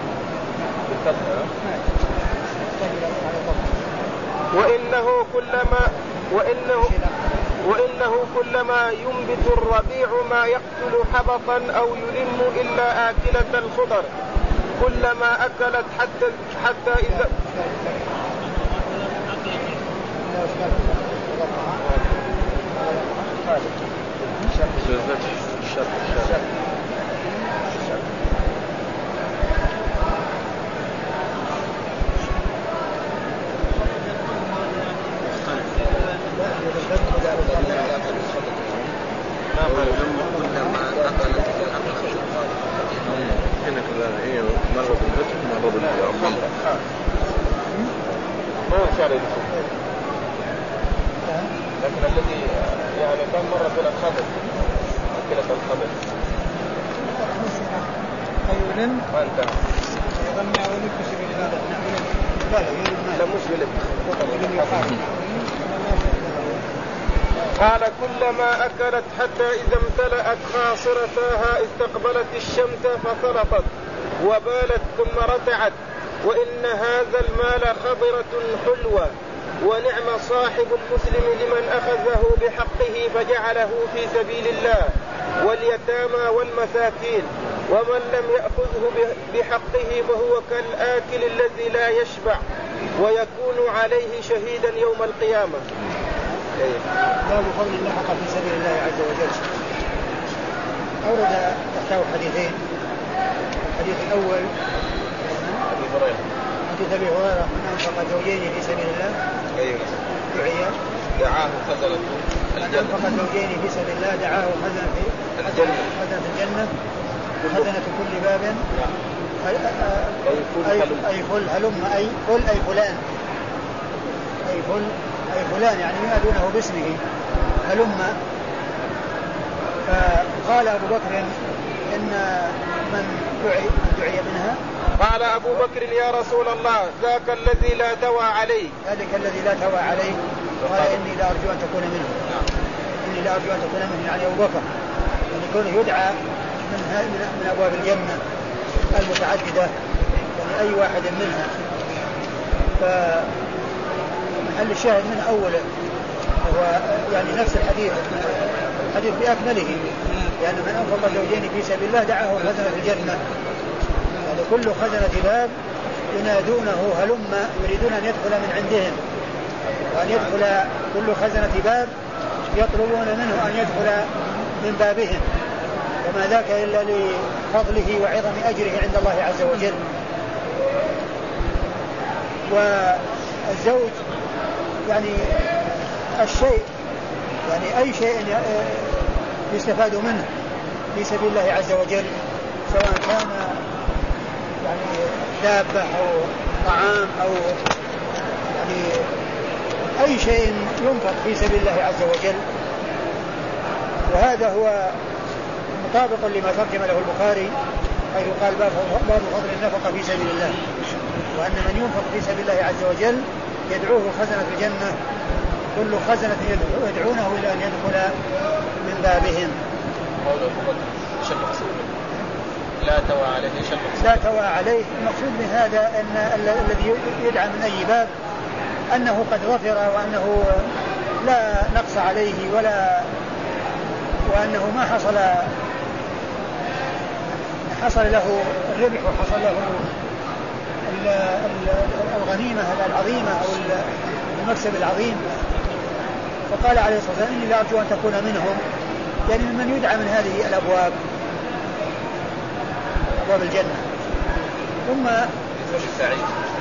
وإنه كلما وإنه وإنه كلما ينبت الربيع ما يقتل حبطا أو يلم إلا آكلة الخضر كلما أكلت حتى حتى إذا الشرط الشرط هنا كذا هي مرة بالفتح مرة بالضم. ما شعر لكن الذي يعني كم مرة بالخبر أكلة الخبر أيولم وأنت يغنى أولك سبيل هذا لا مش يلم. قال: كلما أكلت حتى إذا امتلأت خاصرتاها استقبلت الشمس فسلطت وبالت ثم رتعت، وإن هذا المال خضرة حلوة، ونعم صاحب المسلم لمن أخذه بحقه فجعله في سبيل الله، واليتامى والمساكين، ومن لم يأخذه بحقه فهو كالآكل الذي لا يشبع ويكون عليه شهيدا يوم القيامة. باب فضل النفقة في سبيل الله عز وجل. أورد تحته حديثين. الحديث الأول حديث أبي هريرة: من أنفق زوجين في سبيل الله دعي دعاه خزنة الجنة. أنفق زوجين في سبيل الله دعاه خزنة الجنة. خزنة الجنة خزنة كل باب أي, أي, أي فل هلم أي فل أي فلان أي فل أي فلان يعني ينادونه باسمه هلم. فقال أبو بكر إن من دعي, من دعي منها. قال أبو بكر يا رسول الله ذاك الذي لا توى عليه. ذلك الذي لا توى عليه. قال إني لا أرجو أن تكون منه. إني لا أرجو أن تكون منه يعني أبو بكر يعني يكون يدعى من, من أبواب الجنة المتعددة يعني أي واحد منها. فمحل الشاهد من أوله هو يعني نفس الحديث الحديث بأكمله لأن من أنفق زوجين في سبيل الله دعاه خزنة الجنة. يعني كل خزنة باب ينادونه هلم يريدون أن يدخل من عندهم وأن يدخل كل خزنة باب يطلبون منه أن يدخل من بابهم وما ذاك إلا لفضله وعظم أجره عند الله عز وجل. والزوج يعني الشيء يعني أي شيء يستفاد منه في سبيل الله عز وجل سواء كان يعني دابة أو طعام أو يعني أي شيء ينفق في سبيل الله عز وجل. وهذا هو مطابق لما ترجم له البخاري حيث قال باب فضل النفقة في سبيل الله وأن من ينفق في سبيل الله عز وجل يدعوه خزنة الجنة كل خزنة يدعونه إلى أن يدخل من بابهم. لا توى عليه لا توى عليه. المقصود من هذا أن الذي يدعى من أي باب أنه قد غفر وأنه لا نقص عليه ولا وأنه ما حصل حصل له الربح وحصل له الغنيمة العظيمة أو المكسب العظيم. فقال عليه الصلاة والسلام إني لا أرجو أن تكون منهم يعني من يدعى من هذه الأبواب أبواب الجنة. ثم سعيد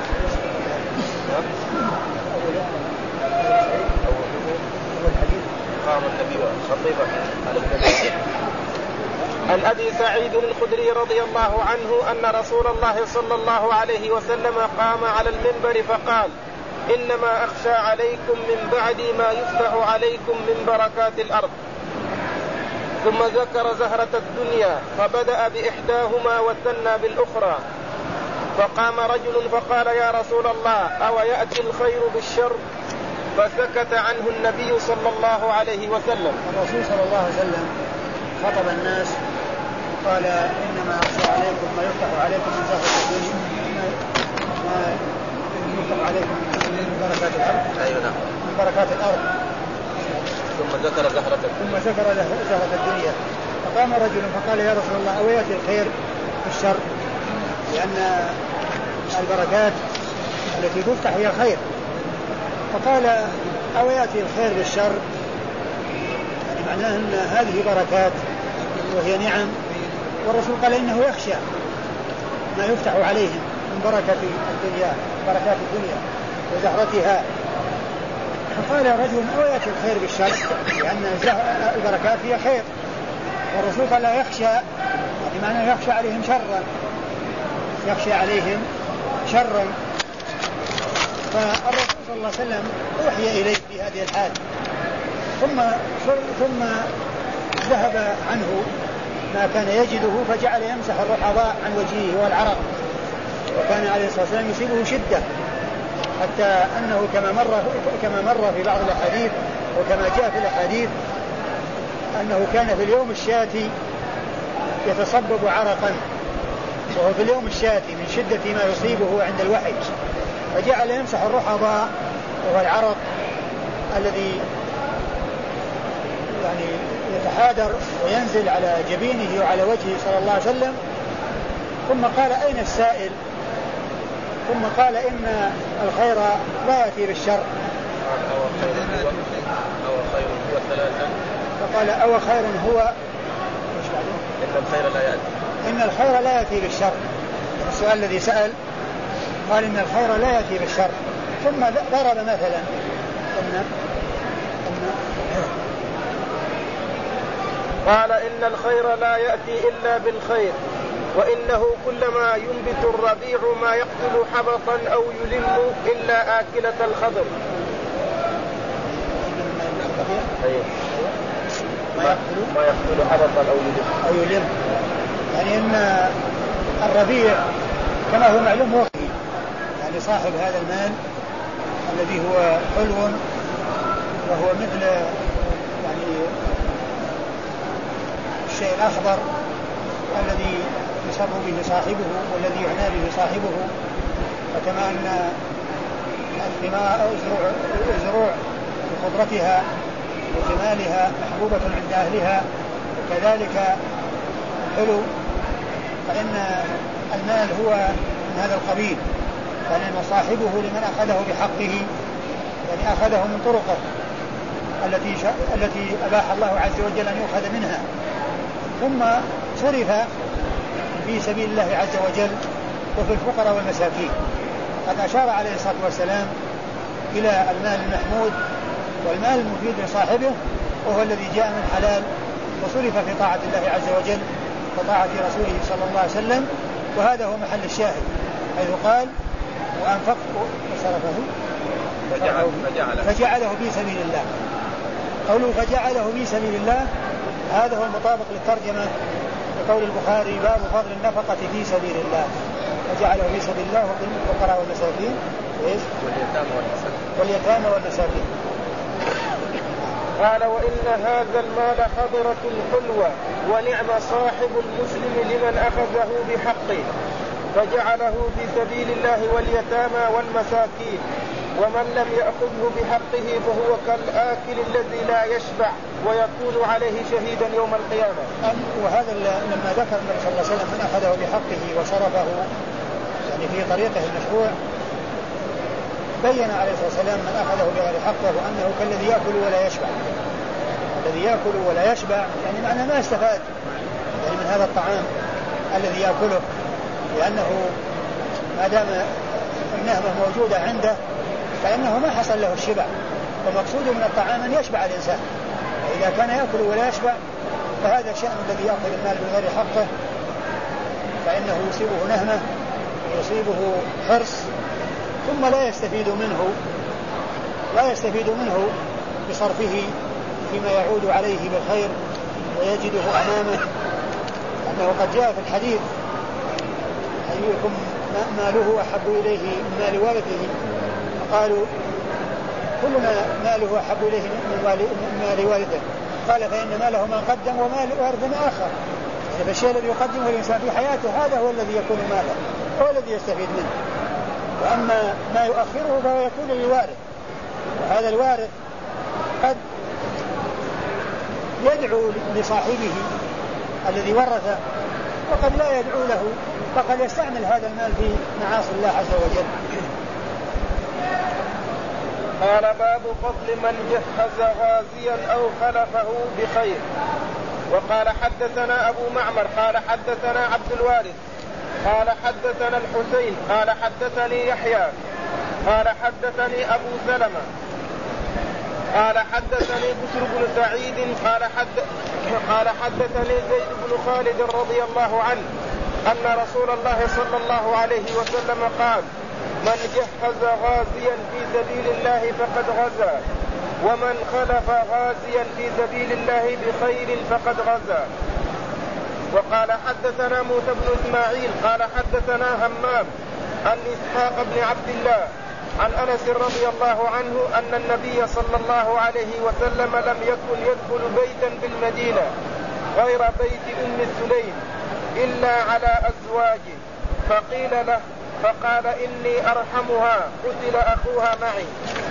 عن أبي سعيد الخدري رضي الله عنه أن رسول الله صلى الله عليه وسلم قام على المنبر فقال إنما أخشى عليكم من بعد ما يفتح عليكم من بركات الأرض. ثم ذكر زهرة الدنيا فبدأ بإحداهما وثنى بالأخرى. فقام رجل فقال يا رسول الله أو يأتي الخير بالشر؟ فسكت عنه النبي صلى الله عليه وسلم. الرسول صلى الله عليه وسلم خطب الناس قال إنما أخشى عليكم ما يفتح عليكم من زهرة الدنيا ما يفتح عليكم من بركات الأرض. أيوة. من بركات الأرض. ثم ذكر زهرة ثم ذكر زهرة الدنيا. فقام رجل فقال يا رسول الله أو يأتي الخير بالشر؟ لأن البركات التي تفتح هي خير. فقال أو يأتي الخير بالشر يعني معناه أن هذه بركات وهي نعم والرسول قال إنه يخشى ما يفتح عليهم من بركة الدنيا بركات الدنيا وزهرتها. فقال رجل أو يأتي الخير بالشر لأن البركات هي خير والرسول قال لا يخشى يعني معناه يخشى عليهم شرا يخشى عليهم شرا. فالرسول صلى الله عليه وسلم أوحي إليه في هذه الحال ثم ثم ذهب عنه ما كان يجده فجعل يمسح الرحضاء عن وجهه والعرق وكان عليه الصلاة والسلام يصيبه شدة حتى أنه كما مر كما مر في بعض الأحاديث وكما جاء في الأحاديث أنه كان في اليوم الشاتي يتصبب عرقا وهو في اليوم الشاتي من شدة ما يصيبه عند الوحي فجعل يمسح الرحضاء وهو العرق الذي يعني يتحادر وينزل على جبينه وعلى وجهه صلى الله عليه وسلم. ثم قال أين السائل؟ ثم قال إن الخير لا يأتي بالشر. أو خير هو ثلاثا. فقال أو خير هو إن الخير لا يأتي إن الخير لا يأتي بالشر. السؤال الذي سأل قال إن الخير لا يأتي بالشر. ثم ضرب مثلا إن قال إن الخير لا يأتي إلا بالخير، وإنه كلما ينبت الربيع ما يقتل حبطا أو يلم إلا آكلة الخضر. ما يقتل حبطا أو يلم أو يلم يعني أن الربيع كما هو معلوم هو يعني صاحب هذا المال الذي هو حلو وهو مثل يعني الشيء الأخضر الذي يسر به صاحبه والذي يعنى به صاحبه، فكما أن الثمار الزروع بخضرتها وجمالها محبوبة عند أهلها، وكذلك الحلو فإن المال هو من هذا القبيل، فإن صاحبه لمن أخذه بحقه يعني أخذه من طرقه التي التي أباح الله عز وجل أن يؤخذ منها، ثم صرف في سبيل الله عز وجل وفي الفقراء والمساكين. قد أشار عليه الصلاة والسلام إلى المال المحمود والمال المفيد لصاحبه، وهو الذي جاء من حلال وصرف في طاعة الله عز وجل وطاعة رسوله صلى الله عليه وسلم، وهذا هو محل الشاهد حيث قال وأنفقت وصرفه فجعله, فجعله في سبيل الله. قوله فجعله في سبيل الله هذا هو المطابق للترجمة بقول البخاري باب فضل النفقة في سبيل الله، فجعله في سبيل الله وقل الفقراء والمساكين واليتامى والمساكين. قال وإن هذا المال خضرة حلوة ونعم صاحب المسلم لمن أخذه بحقه، فجعله في سبيل الله واليتامى والمساكين، ومن لم يأخذه بحقه فهو كالآكل الذي لا يشبع ويكون عليه شهيدا يوم القيامة. وهذا لما ذكر النبي صلى الله عليه وسلم من أخذه بحقه وصرفه يعني في طريقه المشروع، بين عليه الصلاة والسلام من أخذه بغير حقه أنه كالذي يأكل ولا يشبع. الذي يأكل ولا يشبع يعني معناه ما استفاد يعني من هذا الطعام الذي يأكله، لأنه ما دام النهمة موجودة عنده فإنه ما حصل له الشبع، ومقصود من الطعام أن يشبع الإنسان. وإذا كان يأكل ولا يشبع فهذا الشأن الذي يأكل المال بغير حقه، فإنه يصيبه نهمة ويصيبه حرص، ثم لا يستفيد منه لا يستفيد منه بصرفه فيما يعود عليه بالخير ويجده أمامه. أنه قد جاء في الحديث أيكم ماله أحب إليه من مال والده، قالوا كلنا ماله أحب إليه من مال والده، قال فإن ماله ما قدم ومال وارث آخر. فالشيء الذي يقدمه الإنسان في حياته هذا هو الذي يكون ماله، هو الذي يستفيد منه، وأما ما يؤخره فهو يكون للوارث. وهذا الوارث قد يدعو لصاحبه الذي ورثه وقد لا يدعو له، فقد يستعمل هذا المال في معاصي الله عز وجل. قال باب فضل من جهز غازيا أو خلفه بخير. وقال حدثنا أبو معمر قال حدثنا عبد الوارث قال حدثنا الحسين قال حدثني يحيى قال حدثني أبو سلمة قال حدثني بشر بن سعيد قال, حد قال حدثني زيد بن خالد رضي الله عنه أن رسول الله صلى الله عليه وسلم قال من جهز غازيا في سبيل الله فقد غزا، ومن خلف غازيا في سبيل الله بخير فقد غزا. وقال حدثنا موسى بن إسماعيل قال حدثنا همام عن إسحاق بن عبد الله عن أنس رضي الله عنه أن النبي صلى الله عليه وسلم لم يكن يدخل بيتا بالمدينة غير بيت أم سليم إلا على أزواجه، فقيل له فقال إني أرحمها قتل أخوها معي.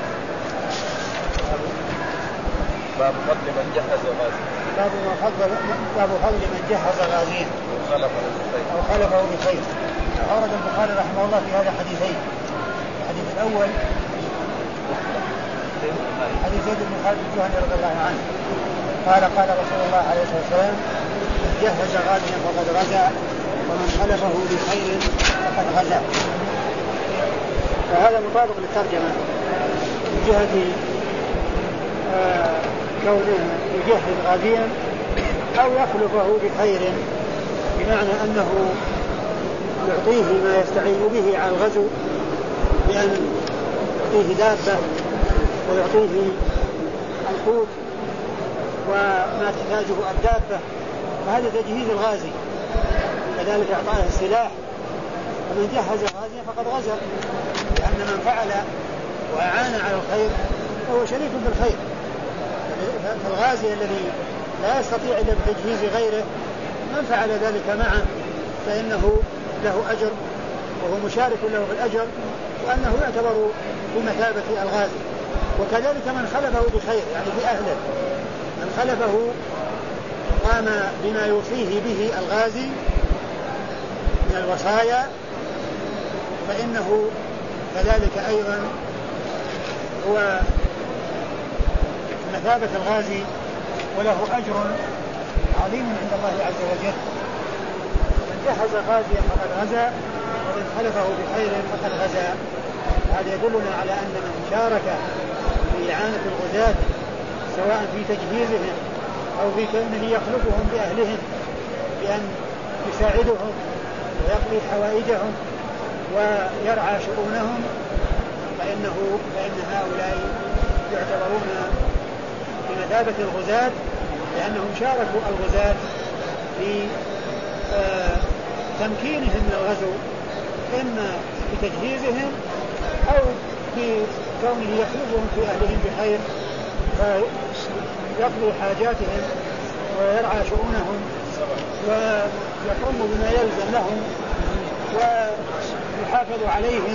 باب فضل من جهز غازيا. باب فضل باب فضل من جهز غازيا أو خلفه بخير. أورد البخاري رحمه الله في هذا حديثين. الحديث الأول حديث زيد بن خالد الجهني رضي الله عنه قال قال رسول الله عليه الصلاة والسلام من جهز غازيا فقد غزا ومن خلفه بخير فقد غزا. وهذا مطابق للترجمة من جهة آه كونه يجهز غازيا أو يخلفه بخير، بمعنى أنه يعطيه ما يستعين به على الغزو، بأن يعطيه دابة ويعطيه القوت وما تحتاجه الدابة، فهذا تجهيز الغازي. كذلك إعطائه السلاح، ومن جهز غازيا فقد غزا، لأن من فعل وأعان على الخير فهو شريك بالخير. فالغازي الذي لا يستطيع إلا بتجهيز غيره من فعل ذلك معه فإنه له أجر وهو مشارك له في الأجر، وأنه يعتبر بمثابة الغازي. وكذلك من خلفه بخير، يعني في أهله، من خلفه قام بما يوصيه به الغازي من الوصايا فإنه كذلك أيضا هو مثابة الغازي وله أجر عظيم عند الله عز وجل. من جهز غازيا فقد غزا، ومن خلفه بخير فقد غزا. هذا يدلنا على أن من شارك في إعانة الغزاة سواء في تجهيزهم أو في كونه يخلفهم بأهلهم بأن يساعدهم ويقضي حوائجهم ويرعى شؤونهم، فإنه فإن هؤلاء يعتبرون بمثابة الغزاة، لأنهم شاركوا الغزاة في آه تمكينهم من الغزو، إما بتجهيزهم أو بكونه يخلفهم في أهلهم بخير فيقضي حاجاتهم ويرعى شؤونهم ويقوم بما يلزم لهم ويحافظ عليهم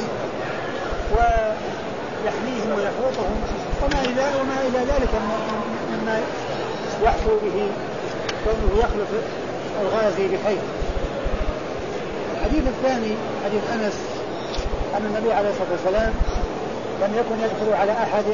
ويحميهم ويحوطهم وما إلى وما إلى ذلك مما يحصل به كونه يخلف الغازي بخير. الحديث الثاني حديث أنس أن النبي عليه الصلاة والسلام لم يكن يدخل على أحد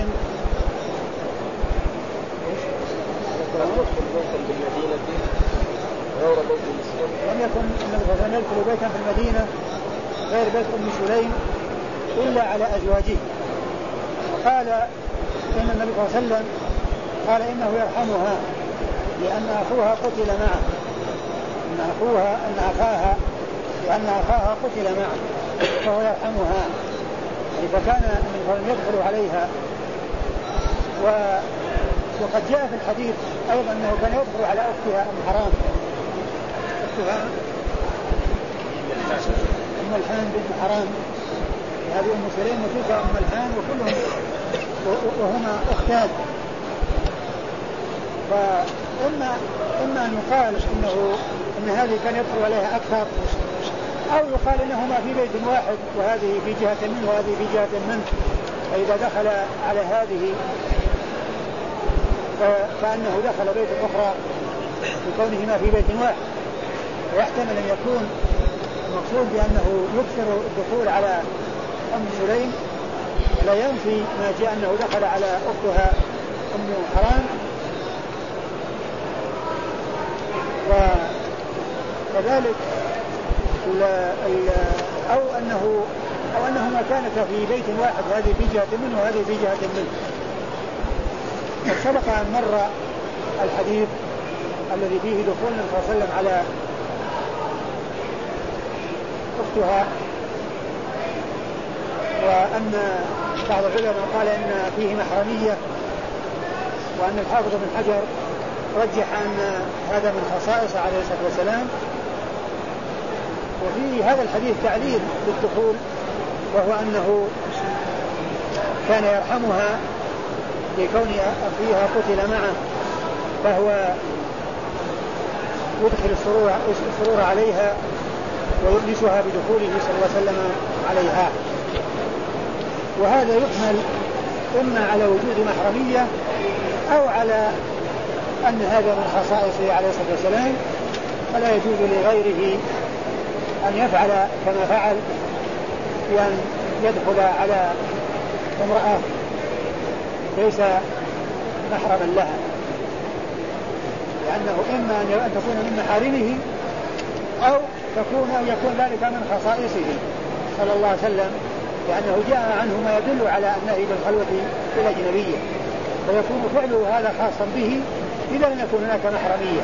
لم يكن النبي صلى الله عليه وسلم يدخل بيتا في المدينة غير بيت أم سليم إلا على أزواجه. وقال إن النبي صلى الله عليه وسلم قال إنه يرحمها لأن أخوها قتل معه، أن أخوها أن أخاها لأن أخاها قتل معه فهو يرحمها. فكان النبي صلى الله عليه وسلم يدخل عليها. و... وقد جاء في الحديث أيضا أنه كان يدخل على أختها أم حرام، أختها أم الحان بنت حرام، هذه أم سليم وتلك أم الحان وكلهم وهما أختان. فإما إما أن يقال إنه إن هذه كان يدخل عليها أكثر، أو يقال إنهما في بيت واحد وهذه في جهة منه وهذه في جهة منه، فإذا دخل على هذه فكأنه دخل بيت أخرى بكونهما في بيت واحد. ويحتمل أن يكون المقصود بأنه يكثر الدخول على أم سليم لا ينفي ما جاء أنه دخل على أختها أم حرام. وكذلك أو أنه أو أنهما كانتا في بيت واحد، هذه في جهة منه وهذه في جهة منه. قد سبق أن مر الحديث الذي فيه دخول النبي صلى الله عليه وسلم على أختها، وأن بعض العلماء قال إن فيه محرمية، وأن الحافظ بن حجر رجح أن هذا من خصائص عليه الصلاة والسلام. وفي هذا الحديث تعليل للدخول، وهو أنه كان يرحمها لكون أخيها قتل معه، فهو يدخل السرور, السرور عليها ويؤنسها بدخوله صلى الله عليه وسلم عليها. وهذا يحمل إما على وجود محرمية أو على أن هذا من خصائصه عليه الصلاة والسلام، فلا يجوز لغيره أن يفعل كما فعل، بأن يدخل على امرأة ليس محرما لها، لأنه إما أن تكون من محارمه أو تكون يكون ذلك من خصائصه صلى الله عليه وسلم، لأنه جاء عنه ما يدل على النهي بالخلوة بالأجنبية، ويكون فعله هذا خاصا به إذا لم يكن هناك محرمية.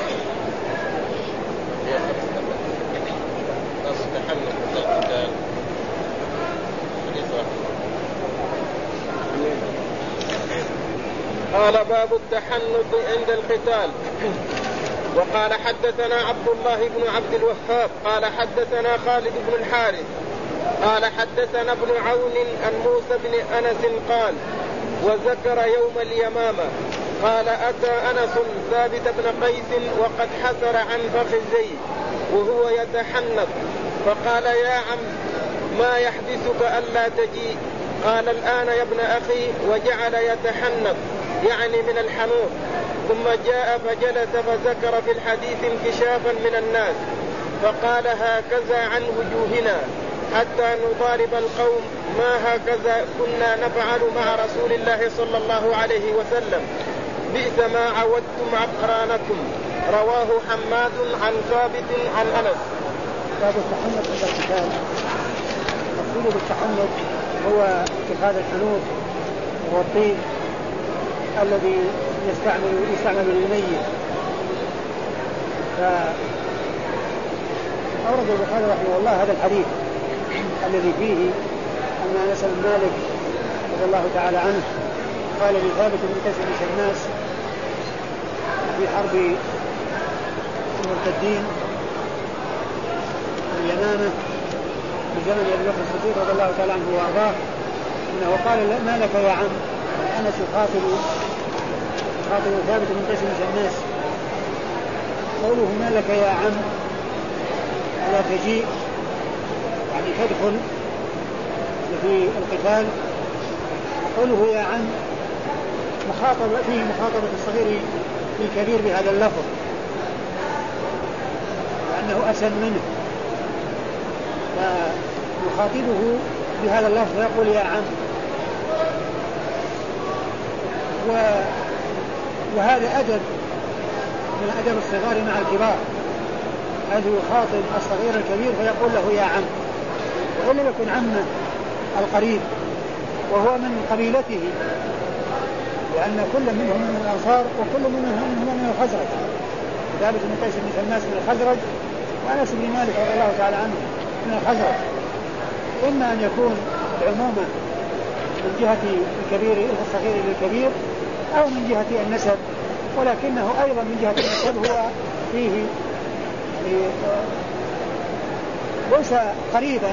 قال باب التحنط عند القتال. وقال حدثنا عبد الله بن عبد الوهاب قال حدثنا خالد بن الحارث قال حدثنا ابن عون عن موسى بن أنس قال وذكر يوم اليمامة قال أتى أنس ثابت بن قيس وقد حسر عن فخذيه وهو يتحنط فقال يا عم ما يحبسك ألا تجيء؟ قال الآن يا ابن أخي وجعل يتحنط يعني من الحنوط. ثم جاء فجلس فذكر في الحديث انكشافا من الناس فقال هكذا عن وجوهنا حتى نضارب القوم ما هكذا كنا نفعل مع رسول الله صلى الله عليه وسلم بئس ما عودتم عقرانكم. رواه حماد عن ثابت عن أنس. باب التحنط عند القتال. المقصود بالتحنط هو اتخاذ الحنوط وهو الطين الذي يستعمل يستعمل للميت. فأورد البخاري رحمه الله هذا الحديث الذي فيه أن أنس بن مالك رضي الله تعالى عنه قال لثابت بن قيس بن شماس في حرب المرتدين اليمامة في زمن أبي بكر الصديق رضي الله تعالى عنه وأرضاه إنه قال ما لك يا عم؟ أنس يخاطب خاطب ثابت بن قيس بن شماس قوله ما لك يا عم لا تجيء يعني تدخل في القتال. قوله يا عم مخاطبة فيه مخاطبة الصغير للكبير بهذا اللفظ لأنه أسن منه فيخاطبه بهذا اللفظ يقول يا عم. وهذا أدب من أدب الصغار مع الكبار أن يخاطب الصغير الكبير فيقول له يا عم وإن لم يكن عمه القريب وهو من قبيلته لأن كل منهم من الأنصار وكل منهم من الخزرج. ثابت بن قيس بن شماس من الخزرج وأنس بن مالك رضي الله تعالى عنه من الخزرج. إما أن يكون العمومة من جهة الكبير الصغير للكبير أو من جهة النسب ولكنه أيضا من جهة النسب هو فيه ليس قريبا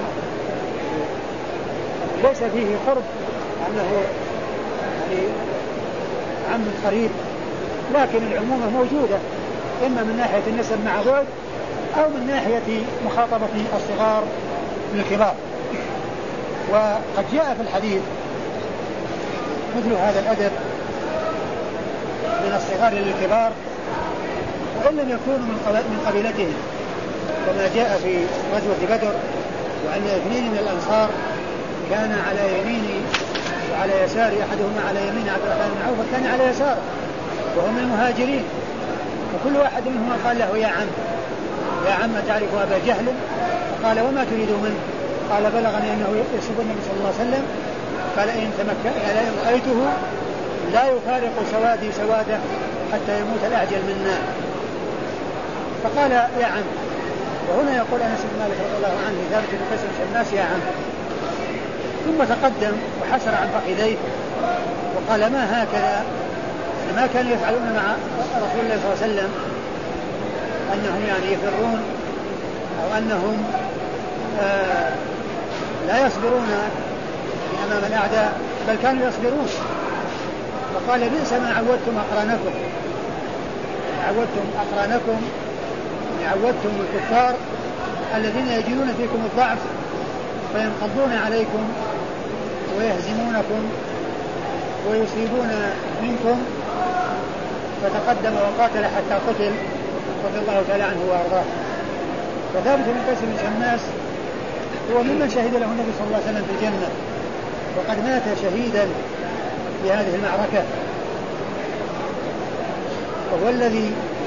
ليس فيه قرب أنه يعني عم قريب لكن العمومة موجودة إما من ناحية النسب مع بعد أو من ناحية مخاطبة الصغار للكبار. وقد جاء في الحديث مثل هذا الأدب من الصغار للكبار وإن لم يكونوا من قبيلتهم كما جاء في غزوة بدر وأن اثنين من الأنصار كان على يمين وعلى يسار أحدهما على يمين عبد الرحمن بن عوف وكان على يساره وهم المهاجرين وكل واحد منهم قال له يا عم يا عم تعرف أبا جهل؟ قال وما تريد منه؟ قال بلغني أنه يسب النبي صلى الله عليه وسلم قال إن تمكن إن رأيته لا يفارق سوادي سواده حتى يموت الأعجل منا. فقال يا عم. وهنا يقول أنس بن مالك رضي الله عنه ثابت بن قيس بن شماس يا عم ثم تقدم وحسر عن فخذيه وقال ما هكذا ما كانوا يفعلون مع رسول الله صلى الله عليه وسلم أنهم يعني يفرون أو أنهم آه لا يصبرون أمام الأعداء بل كانوا يصبرون. وقال بئس ما عودتم أقرانكم عودتم أقرانكم عودتم الكفار الذين يجدون فيكم الضعف فينقضون عليكم ويهزمونكم ويصيبون منكم. فتقدم وقاتل حتى قتل رضي الله تعالى عنه وارضاه. وثابت بن قيس بن شماس هو ممن شهد له النبي صلى الله عليه وسلم في الجنة وقد مات شهيدا في هذه المعركة وهو الذي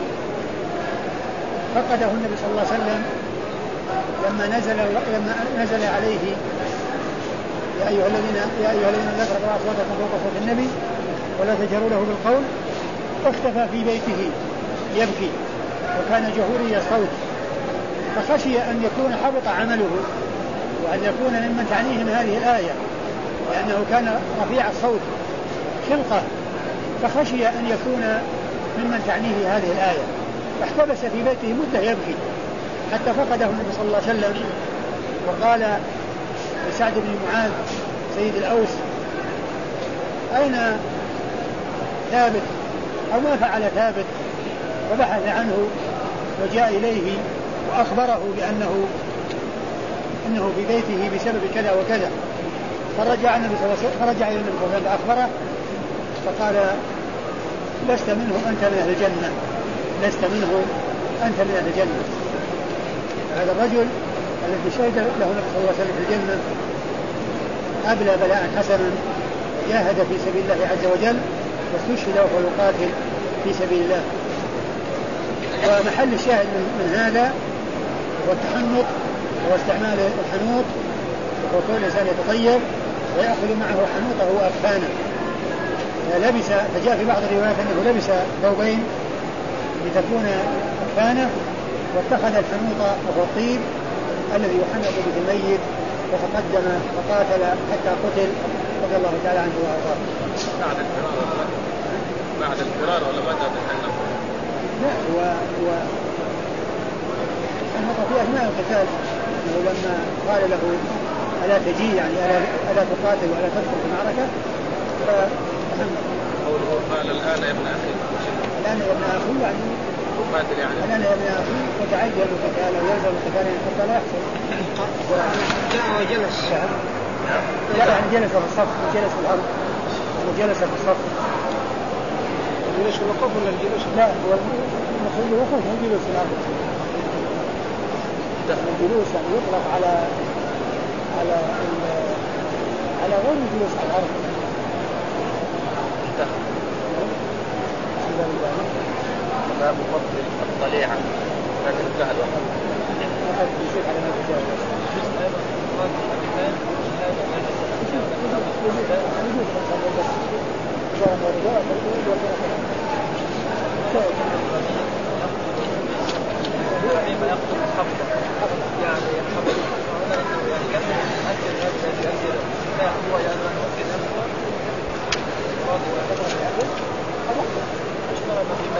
فقده النبي صلى الله عليه وسلم لما نزل لما نزل عليه يا أيها الذين يا أيها الذين لا ترفعوا أصواتكم فوق صوت النبي ولا تجهروا له بالقول، اختفى في بيته يبكي وكان جهوري الصوت، فخشي أن يكون حبط عمله وأن يكون ممن تعنيهم هذه الآية، لأنه كان رفيع الصوت خلقة، فخشي أن يكون ممن تعنيه هذه الآية، فاحتبس في بيته مدة يبكي حتى فقده النبي صلى الله عليه وسلم، وقال لسعد بن معاذ سيد الأوس: أين ثابت أو ما فعل ثابت؟ فبحث عنه وجاء إليه وأخبره بأنه إنه في بيته بسبب كذا وكذا، فرجع النبي صلى الله عليه وسلم فرجع إلى النبي صلى الله عليه وسلم فأخبره، فقال: لست منه أنت من أهل الجنة، لست منه أنت من أهل الجنة. هذا الرجل الذي شهد له النبي صلى الله عليه وسلم في الجنة أبلى بلاء حسنا، جاهد في سبيل الله عز وجل واستشهد وهو يقاتل في سبيل الله. ومحل الشاهد من, من هذا هو التحنط واستعمال الحنوط، وهو كل إنسان يتطيب ويأخذ معه حنوطه وأكفانه. لبس فجاء في بعض الروايات أنه لبس ثوبين لتكون أكفانه، واتخذ الحنوط وهو الطيب الذي يحنط به الميت، وتقدم وقاتل حتى قتل رضي الله تعالى عنه وارضاه. بعد الفرار بعد الفرار ولا بعد الحنط؟ لا، هو هو حنط في أثناء القتال، انه لما قال له: ألا تجي، يعني ألا, ألا تقاتل وألا تدخل في المعركة؟ فحنط. قوله قال: الآن يا ابن أخي، الآن يا ابن أخي، يعني قاتل، يعني الآن يا ابن أخي، وتعجل القتال ويلزم القتال حتى لا يحصل. جاء وجلس، لا يعني جلس في الصف، جلس في الأرض، وجلس في الصف. الجلوس الوقوف ولا الجلوس؟ لا، هو المفروض الوقوف هو الجلوس في الأرض. الجلوس يعني يطلق على على على غير الجلوس على الأرض. باب فضل الطليعة لكن انتهى الوقت. وقد يشير على ما تجاوز. فيما يقصد الحفظ يعني يحفظ هنا يعني كم أجل هذا الأجل لا هو يعني ممكن أكثر فاضي وأكثر الأجل اشترط فيما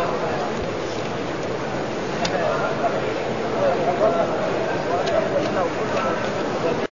هو